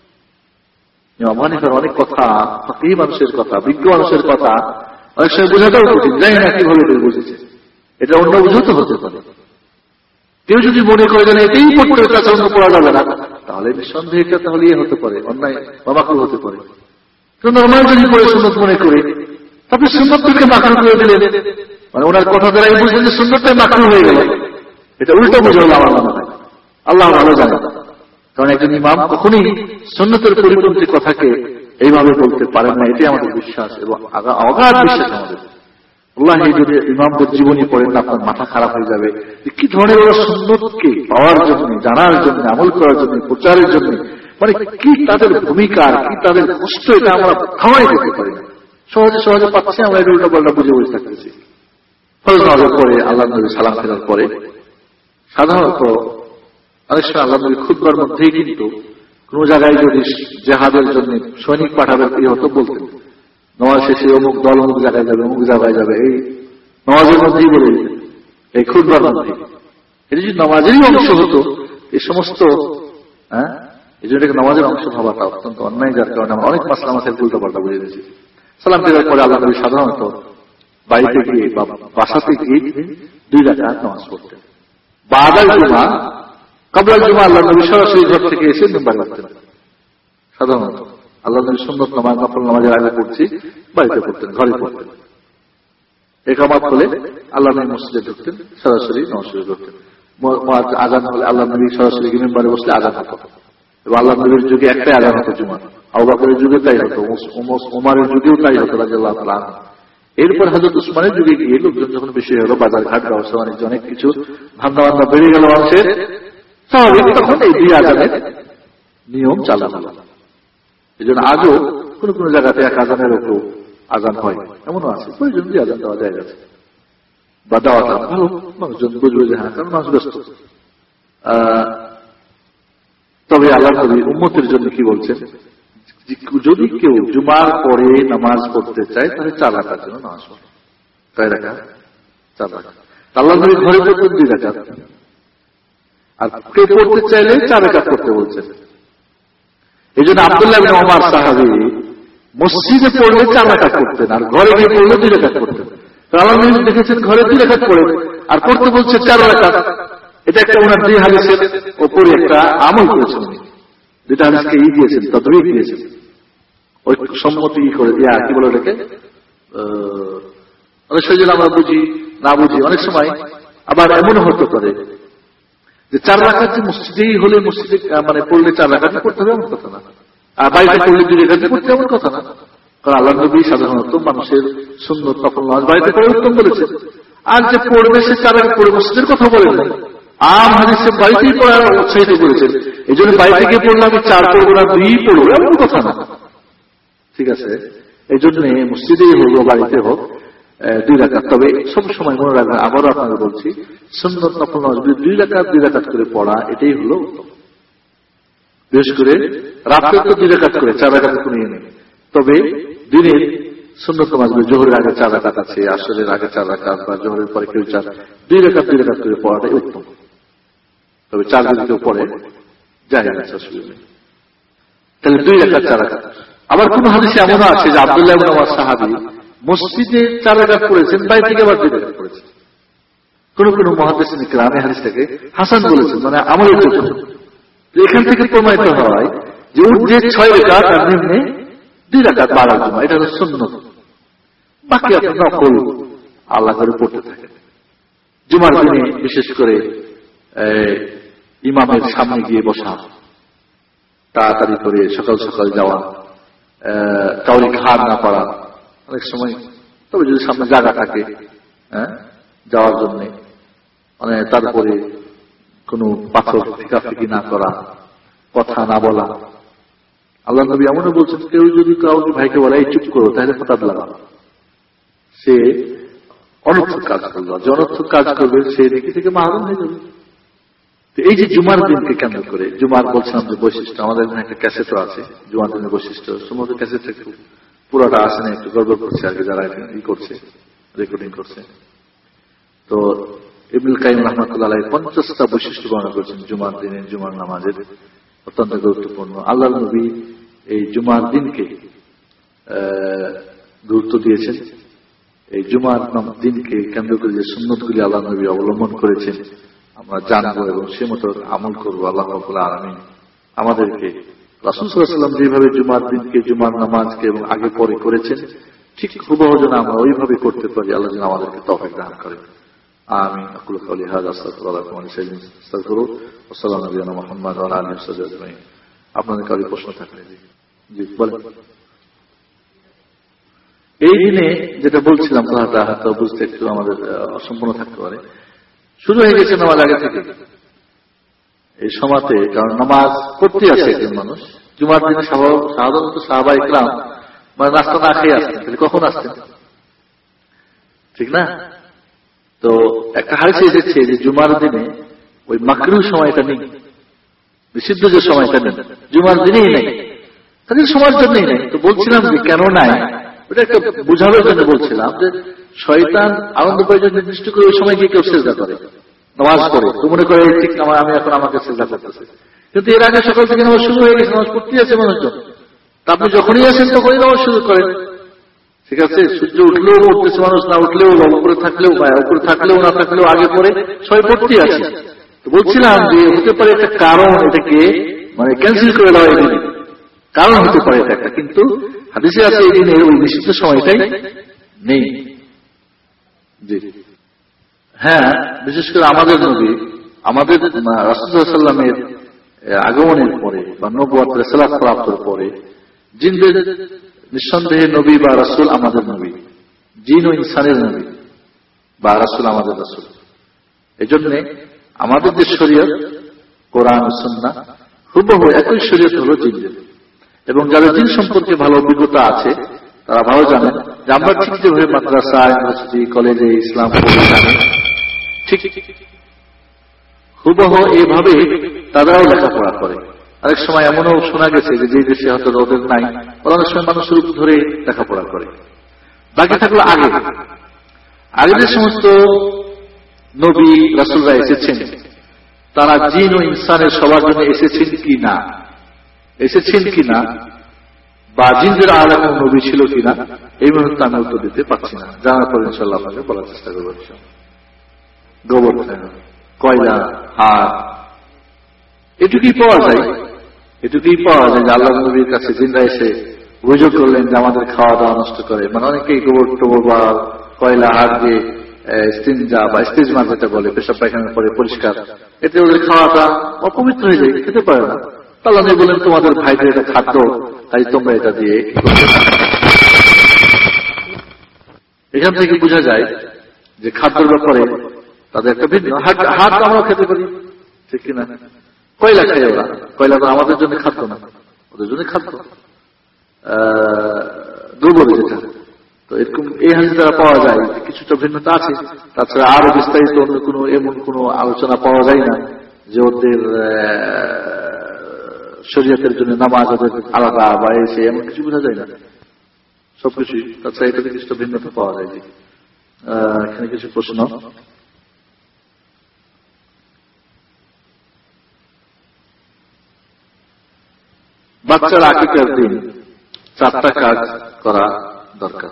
ইমাম আবু হানিফার অনেক কথা, ফকিহ মানুষের কথা, বিজ্ঞ মানুষের কথা অনেক সময় বোঝাটাও কঠিন। জানি না কিভাবে এটা বুঝেছে, এটা অন্য বুঝতে হতে পারে। কেউ যদি মনে করে যেন এটাই পড়তে হবে, তাছাড়া অন্য পড়া যাবে না, তাহলে নিঃসন্দেহে এটা তাহলে ইয়ে হতে পারে, অন্যায় বা মাকরুহ হতে পারে। কিন্তু নরমাল যদি পড়ে সুন্নত মনে করে, আপনি সুন্নতকে মাকরুহ করে দিলেন, মানে ওনার কথা দ্বারা এই বুঝলেন যে সুন্নতটাই মাকরুহ হয়ে গেল। এটা উল্টো বুঝে হলো আমার মনে হয়। আল্লাহ ভালো জানে। কারণ একজন ইমাম কখনই সুন্নতের পরিপন্থী কথাকে এইভাবে বলতে পারেন না, এটাই আমাদের বিশ্বাস এবং অগাধ বিশ্বাস আমাদের। আল্লাহ যদি ইমামদের জীবনী পড়েন না, আপনার মাথা খারাপ হয়ে যাবে যে কি ধরনের ওরা সুন্নতকে পাওয়ার জন্য, জানার জন্য, আমল করার জন্য, প্রচারের জন্য, মানে কি তাদের ভূমিকা, কি তাদের কষ্ট, এটা আমরা খাওয়াই করতে পারি না। সহজে সহজে পাচ্ছি আমরা, এটা উল্টা পাল্টা বুঝে বসে থাকতেছি। ফরজ নামাজের পরে আল্লাহ নবী সালাম ফেরার পরে সাধারণত অনেক সময় আল্লাহ নবী খুতবার মধ্যেই কিন্তু কোন জায়গায় যদি জেহাদের জন্য সৈনিক পাঠাবেন এই হতো বলতেন, নামাজ শেষে অমুক দল অমুক জায়গায় যাবে, অমুক জায়গায় যাবে, এই নামাজের মধ্যেই বলে দিতেন, এই খুতবার মধ্যে। এটা যদি নামাজেরই অংশ হতো, এই সমস্ত এই জন্য নামাজের অংশ ভাবাটা অত্যন্ত অন্যায়, যার কারণে আমরা অনেক মাসলা মাসের উল্টো পাল্টা বুঝে দিয়েছি। সালাম ফেরার পরে আল্লাহ নবী সাধারণত বাড়িতে গিয়ে বা বাসাতে গিয়ে 2 রাকাত নামাজ পড়তেন। বাদাল জুমা, কাবলাল জুমা আল্লাহ নবী সরাসরি ঘর থেকে এসে মিম্বারে উঠতেন। সাধারণত আল্লাহ নবী সুন্নত নামাজ, নফল নামাজের আগে পড়ছি, বাড়িতে পড়তেন, ঘরে পড়তেন। ইকামত হলে আল্লাহ নবী মসজিদে ঢুকতেন, সরাসরি নামাজ শুরু করতেন। আযান হলে আল্লাহ নবী সরাসরি মিম্বারে বসলে আযান হতো। এবং আল্লাহ নবীর যুগে একটাই আযান হতো জুমা, আবু বকরের যুগে তাই হতো, ওমরের যুগেও তাই হতো রাদিয়াল্লাহু তাআলা আনহু। এরপর হযরত উসমানের যুগে গিয়ে লোকজন যখন বেশি হলো, বাজার ঘাট, ব্যবসা বাণিজ্য অনেক কিছু ধান্দা বান্দা বেড়ে গেল মানুষের, স্বাভাবিক তখন এই 2 আযানের নিয়ম চালু হলো। এই জন্য আজও কোন কোন জায়গাতে 1 আযানের উপর আযান হয়, এমনও আছে। প্রয়োজন দিয়ে আযান দেওয়া যায় গেছে বা দেওয়াটা ভালো, মানুষজন বুঝবে যে হ্যাঁ, কারণ মানুষ ব্যস্ত। তবে আল্লাহ নবী উম্মতের জন্য কি বলছেন, যদি কেউ জুমার পরে নামাজ পড়তে চায় তাহলে 4 রাকাতের জন্য নামাজ পড়ে। কয় রাকাত? 4 রাকাত। আল্লাহ নবী ঘরে পড়তেন 2 রাকাত, আর কেউ পড়তে চাইলে 4 রাকাত করতে বলছেন। এই জন্য আব্দুল্লাহ ইবনে ওমর সাহাবী মসজিদে পড়লে 4 রাকাত করতেন, আর ঘরে গিয়ে পড়লে 2 রাকাত করতেন। আল্লাহ নবী দেখেছেন ঘরে 2 রাকাত পড়েন, আর পড়তে বলছে 4 রাকাত। এটা একটা ওনার 2 হাদিসের ওপরে একটা আমল করেছেন উনি, যেটা হাদিসকে দিয়েছেন, তদবির দিয়েছেন, ওই সম্মতি করে কি বলে ওটাকে, অনেক সময় আমরা বুঝি না বুঝি, অনেক সময় আবার এমন হতে পারে যে 4 রাকাত যে মসজিদেই হলে মসজিদে মানে পড়লে 4 রাকাতই পড়তে হবে এমন কথা না, আর বাড়িতে পড়লে 2 রাকাতই পড়তে এমন কথা না। কারণ আল্লাহ নবী সাধারণত মানুষের সুন্নত নফল নামাজ বাড়িতে পড়ে উত্তম বলেছেন। আর যে পড়বে সে 4 রাকাত পড়ে মসজিদের কথা বলেন না, আম হাদিসে বাড়িতেই পড়ার উৎসাহিত করেছেন। এই জন্য বাড়িতে গিয়ে পড়লে আমি 4 পড়বো না 2 পড়বো এমন কথা না, ঠিক আছে। এই জন্য মসজিদেই হোক বাড়িতে হোক 2 রাকাত। তবে সবসময় মনে রাখবেন, আবারও আপনাদের বলছি, সুন্নত নফল নামাজ 2 রাকাত করে পড়া এটাই হলো উত্তম। বিশেষ করে রাতে তো 2 রাকাত করে, 4 রাকাত কোনো নেই। তবে দিনের সুন্নত নামাজ জোহরের আগে 4 রাকাত আছে, আসরের আগে 4 রাকাত, বা জোহরের পরে কেউ 2 রাকাত করে পড়াটাই উত্তম। তবে 4 যদি কেউ পড়ে যায় না, অসুবিধা নেই। তাহলে 2 রাকাত 4 রাকাত। আবার কোন হাদিসে এমন আছে যে আব্দুল্লাহ ইবনে ওমর সাহাবী মসজিদে 4 রাকাত পড়েছেন, বাইরে থেকে আবার 2 রাকাত পড়েছেন। কোন মুহাদ্দিসিন কিরাম এই হাদিসটাকে হাসান বলেছেন, মানে আমলের জন্য। এখান থেকে প্রমাণিত হয় যে উর্ধে 6 রাকাত আর নিম্নে 2 রাকাত বাড়ার জন্য, এটা হলো সুন্নত। বাকি আপনি নকল আল্লাহ করে পড়তে থাকেন। জুমার দিনে বিশেষ করে ইমামের সামনে গিয়ে বসা, তাড়াতাড়ি করে সকাল সকাল যাওয়া, কাউরি ঘাড় না পড়া অনেক সময়। তবে যদি সামনে জায়গা থাকে যাওয়ার জন্য, মানে তারপরে কোন পাথর ফিকাফিকি না করা, কথা না বলা। আল্লাহ নবী এমনও বলছেন, কেউ যদি কাউকে ভাইকে বলে এই চুপ করো, তাহলে হঠাৎ লাগা, সে অনর্থক কাজ করলো। যে অনর্থক কাজ করবে সে নেকি থেকে মাহরুম হয়ে যাবে। এই যে জুমার দিনকে কেন্দ্র করে, জুমার বলছিলাম যে বৈশিষ্ট্য, আমাদের এখানে একটা ক্যাসেটও আছে জুমার দিনের বৈশিষ্ট্য। সমস্ত ক্যাসেটটা একটু পুরোটা আসে না, একটু গড়বড় করছে আর কি, যারা করছে রেকর্ডিং করছে। তো ইবনুল কাইয়িম রাহমাতুল্লাহ আলাইহি 50টা বৈশিষ্ট্য বর্ণনা করেছেন জুমার দিনের, জুমার নামাজের, অত্যন্ত গুরুত্বপূর্ণ। আল্লাহ নবী এই জুমার দিনকে গুরুত্ব দিয়েছেন। এই জুমার দিনকে কেন্দ্র করে যে সুন্নতগুলি আল্লাহ নবী অবলম্বন করেছেন আমরা জানবো এবং সে মতো আমল করবো। আল্লাহ রাব্বুল আলামিন আমাদেরকে রাসূল সাল্লাল্লাহু আলাইহি ওয়াসাল্লাম যেভাবে জুমার দিনকে, জুমার নামাজকে এবং আগে পরে করেছেন, ঠিক হুবহু যেন আমরা ওইভাবে করতে পারি। আল্লাহ যেন আমাদেরকে তৌফিক দান করেন। আমিন। আকুলু কাওলি হাযা, আস্তাগফিরুল্লাহ ওয়া আতুবু ইলাইহি। সাল্লাল্লাহু আলাইহি মুহাম্মদ ওয়া আলা আলিহি ওয়া সাহবিহি আজমাইন। আপনাদের কারো প্রশ্ন থাকলে জি বলেন। এই দিনে যেটা বলছিলাম কথাটা হয়তো বুঝতে একটু আমাদের অসম্পূর্ণ থাকতে পারে। শুরু হয়ে গেছে নামাজ আগে থেকে এই সময়তে, কারণ নামাজ পড়তে আসে একজন মানুষ। জুমার দিনে সাধারণত সাহাবায়ে কেরাম মানে নাস্তা না খেয়ে আসতেন, তাহলে কখন আসতেন, ঠিক না? তো একটা হাদিসে এসেছে যে জুমার দিনে ওই মাকরুহ সময়টা নেই, নিষিদ্ধ যে সময়টা নেই, জুমার দিনেই নেই, তাদের সময়ের জন্যই নেই। তো বলছিলাম যে কেন নাই, ওটা একটা বোঝানোর জন্য বলছিলাম যে শয়তান আনন্দ পায় যে নির্দিষ্ট করে ওই সময় গিয়ে কেউ সিজদা করে, নামাজ পড়ে, তো মনে করে ঠিক আমি এখন আমাকে সিজদা করতেছে। কিন্তু এর আগে সকাল থেকে নামাজ শুরু হয়ে গেছে, নামাজ পড়তেই আছে মানুষজন। তা আপনি যখনই আসেন তখনই নামাজ শুরু করেন, ঠিক আছে? সূর্য উঠলেও পড়তেছে মানুষ, না উঠলেও, উপরে থাকলেও না থাকলেও আগে পরে সবাই পড়তেই আছে। তো বলছিলাম যে হতে পারে একটা কারণ এটাকে মানে ক্যান্সেল করে দেওয়া, এই কারণ হতে পারে এটা একটা, কিন্তু হাদিসে আছে এই দিনের ওই নিষিদ্ধ সময়টাই নেই। জি হ্যাঁ, বিশেষ করে আমাদের নবী, আমাদের রাসূল সাল্লাল্লাহু আলাইহি ওয়াসাল্লামের আগমনের পরে বা নবুয়ত রিসালাত প্রাপ্তির পরে জিনদের নিঃসন্দেহে নবী বা রাসূল আমাদের নবী, জিন ও ইনসানের নবী বা রাসূল আমাদের রাসূল। এই জন্য আমাদের যে শরীয়ত কোরআন ও সুন্নাহ হুবহু একই শরীয়ত হলো জিনদের। এবং যাদের জিন সম্পর্কে ভালো অভিজ্ঞতা আছে তারা ভালো জানেন যে আমরা ঠিক যেভাবে মাদ্রাসা, ইউনিভার্সিটি, কলেজে ইসলাম জানি, ঠিক হুবহু এইভাবে তারাও লেখাপড়া করে। আরেক সময় এমনও শোনা গেছে যে যে দেশে হয়তো ওদের নাই, ওরা অনেক সময় মানুষের রূপ ধরে লেখাপড়া করে। বাকি থাকলো আগে যে সমস্ত নবী রাসূলরা এসেছেন তারা জিন ও ইনসানের সবার জন্য এসেছেন কিনা বা জিনদের আলাদা কোন নবী ছিল কিনা এই মুহূর্তে আমি উত্তর দিতে পারছি না। জানার পর ইনশাআল্লাহ আপনাকে বলার চেষ্টা করবো। গোবর খায় না, কয়লা, হাড়, এটুকুই পাওয়া যায়। এটুকুই পাওয়া যায় যে আল্লাহ নবীর কাছে জিন্দা এসে অভিযোগ করলেন যে আমাদের খাওয়া দাওয়া নষ্ট করে। মানে অনেকেই গোবর টোবর বা কয়লা, হাড় দিয়ে স্টিনজা বা স্টেজমা যেটা বলে পেশাব পায়খানার পরে পরিষ্কার, এতে ওদের খাওয়াটা অপবিত্র হয়ে যায়, খেতে পারে না। আল্লাহ নবী বলেন তোমাদের ভাইদের এটা খাদ্য, তাই তোমরা এটা দিয়ে। এখান থেকে বোঝা যায় যে খাদ্যের ব্যাপারে তাদের একটা ভিন্ন। হাড় আমরাও খেতে পারি, ঠিক কিনা? কয়লা খাই ওরা, কয়লা তো আমাদের জন্য খাদ্য না, ওদের জন্য খাদ্য। গোবর যেটা, তো এরকম এই হাদিস দ্বারা পাওয়া যায় কিছুটা ভিন্নতা আছে। তাছাড়া আরো বিস্তারিত অন্য কোনো এমন কোনো আলোচনা পাওয়া যায় না যে ওদের শরীয়তের জন্য নামাজ ওদের আলাদা বা এসে এমন কিছু বোঝা যায় না, সবকিছুই। তাছাড়া এটাতে কিছুটা ভিন্নতা পাওয়া যায়। যে এখানে কিছু প্রশ্ন। বাচ্চার আকিকার দিন 4টা কাজ করা দরকার।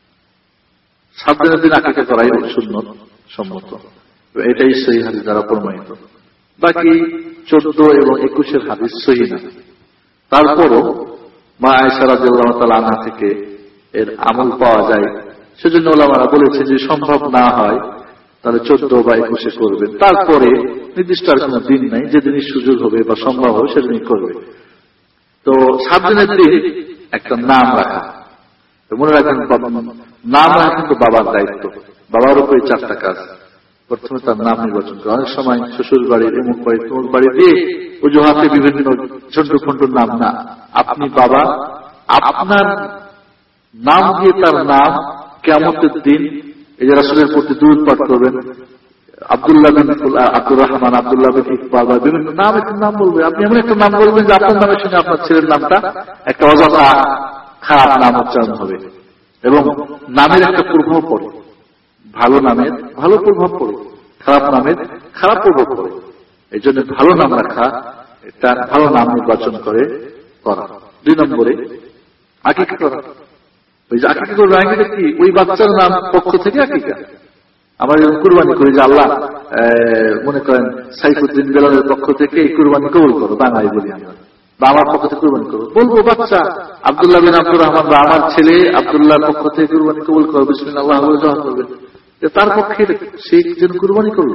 7 দিনের দিন আকিকা করাই সুন্নত সম্মত, এটাই সহিহ হাদিস দ্বারা প্রমাণিত। বাকি 14 এবং 21 হাদিস সহিহ না। তারপরও মা আয়েশা রাদিয়াল্লাহু তাআলা আনহা থেকে এর আমল পাওয়া যায়। সেজন্য ওলামারা বলেছে যে সম্ভব না হয় তাহলে 14 বা 21 করবেন। তারপরে নির্দিষ্ট আর কোনো দিন নাই, যেদিনই সুযোগ হবে বা সম্ভব হবে সেদিনই করবে। তো 7 দিনের দিন একটা নাম রাখা, মনে রাখবেন নাম রাখা কিন্তু বাবার দায়িত্ব। বাবার উপরে 4টা কাজ। প্রথমে তার নাম নির্বাচন করা। অনেক সময় শ্বশুর বাড়ির এমুক বাড়ি তমুক বাড়ি দিয়ে অজুহাতে বিভিন্ন ছোট খন্ড নাম না, আপনি বাবা আপনার নাম দিয়ে তার নাম কিয়ামতের দিন এই যে রাসূলের প্রতি দুরূদ পাঠ করবেন, আব্দুল্লাহ বিন আব্দুর রহমান, আব্দুল্লাহ বিন ইকবাল বা বিভিন্ন নাম, একটা নাম বলবে। আপনি এমন একটা নাম বলবেন যে আপনার নামের সঙ্গে আপনার ছেলের নামটা একটা অযথা খারাপ নাম উচ্চারণ হবে, এবং নামের একটা প্রভাব পড়ে। ভালো নামের ভালো প্রভাব পড়ে, খারাপ নামের খারাপ প্রভাব পড়ে। এই জন্য ভালো নাম রাখা, একটা ভালো নাম নির্বাচন করে করা। 2 নম্বরে আকিকা করা। ওই যে আকিকা করবে, আকিকা কি? ওই বাচ্চার নাম পক্ষ থেকে আকিকা। আমরা যখন কুরবানি করি যে আল্লাহ মনে করেন সাইফুদ্দিন বেলালের পক্ষ থেকে এই কুরবানি কবুল করো, বাঙালি বলি আমরা, বা আমার পক্ষ থেকে কুরবানি করো। বলবো বাচ্চা আব্দুল্লাহ বিন আব্দুর রহমান বা আমার ছেলে আব্দুল্লাহর পক্ষ থেকে কুরবানি কবুল করো, বিসমিল্লাহ বলে দোয়া করবেন, তার পক্ষে সে যেন কুরবানি করলো।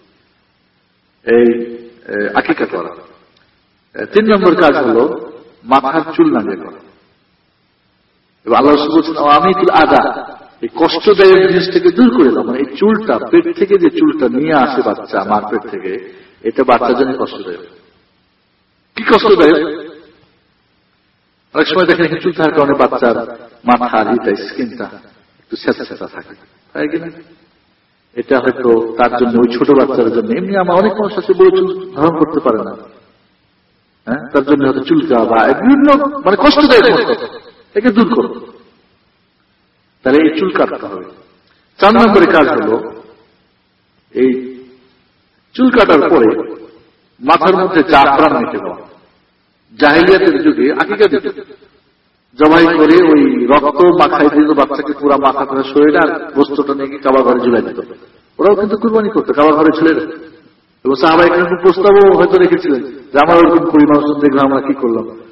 এই আকিকা করা। 3 নম্বর কাজ হলো মাথার চুল নামিয়ে করা। এবং আল্লাহ রাসূল বলেছেন আমিতুল আদা, এই কষ্টদায়ক জিনিস থেকে দূর করে দাও। মানে এই চুলটা, পেট থেকে যে চুলটা নিয়ে আসে বাচ্চা, মার পেট থেকে, এটা বাচ্চার জন্য কষ্টদায়ক। কি কষ্টদায়ক? অনেক সময় দেখেন চুল থাকার কারণে বাচ্চার মাথা, স্কিনটা একটু সেঁচা সেঁচা থাকে, তাই কিনা? এটা হয়তো তার জন্য, ওই ছোট বাচ্চার জন্য। এমনি আমার অনেক মানুষ আছে বড় চুল ধারণ করতে পারে না, হ্যাঁ, তার জন্য হয়তো চুলকা বা বিভিন্ন মানে কষ্টদায়ক, একে দূর করো। তাহলে এই চুল কাটতে হবে। 4 নম্বরে কাজ হলো এই চুল কাটার পরে মাথার মধ্যে জাফরান মেখে দেওয়া। জাহেলিয়াতের যুগে আকিকা দিত, জবাই করে ওই রক্ত মাখাই দিত বাচ্চাকে, পুরা মাথা করে শরীরে, আর বস্তুটা নিয়ে কাবা ঘরে ঝুলাই দিত। ওরাও কিন্তু কুরবানি করতো কাবা ঘরে ছেলেরা। এবং সাহাবায়ে কেরাম প্রস্তাবও হয়তো রেখেছিলেন যে আমরা ওরকম করি, মানুষ দেখলাম আমরা কি করলাম।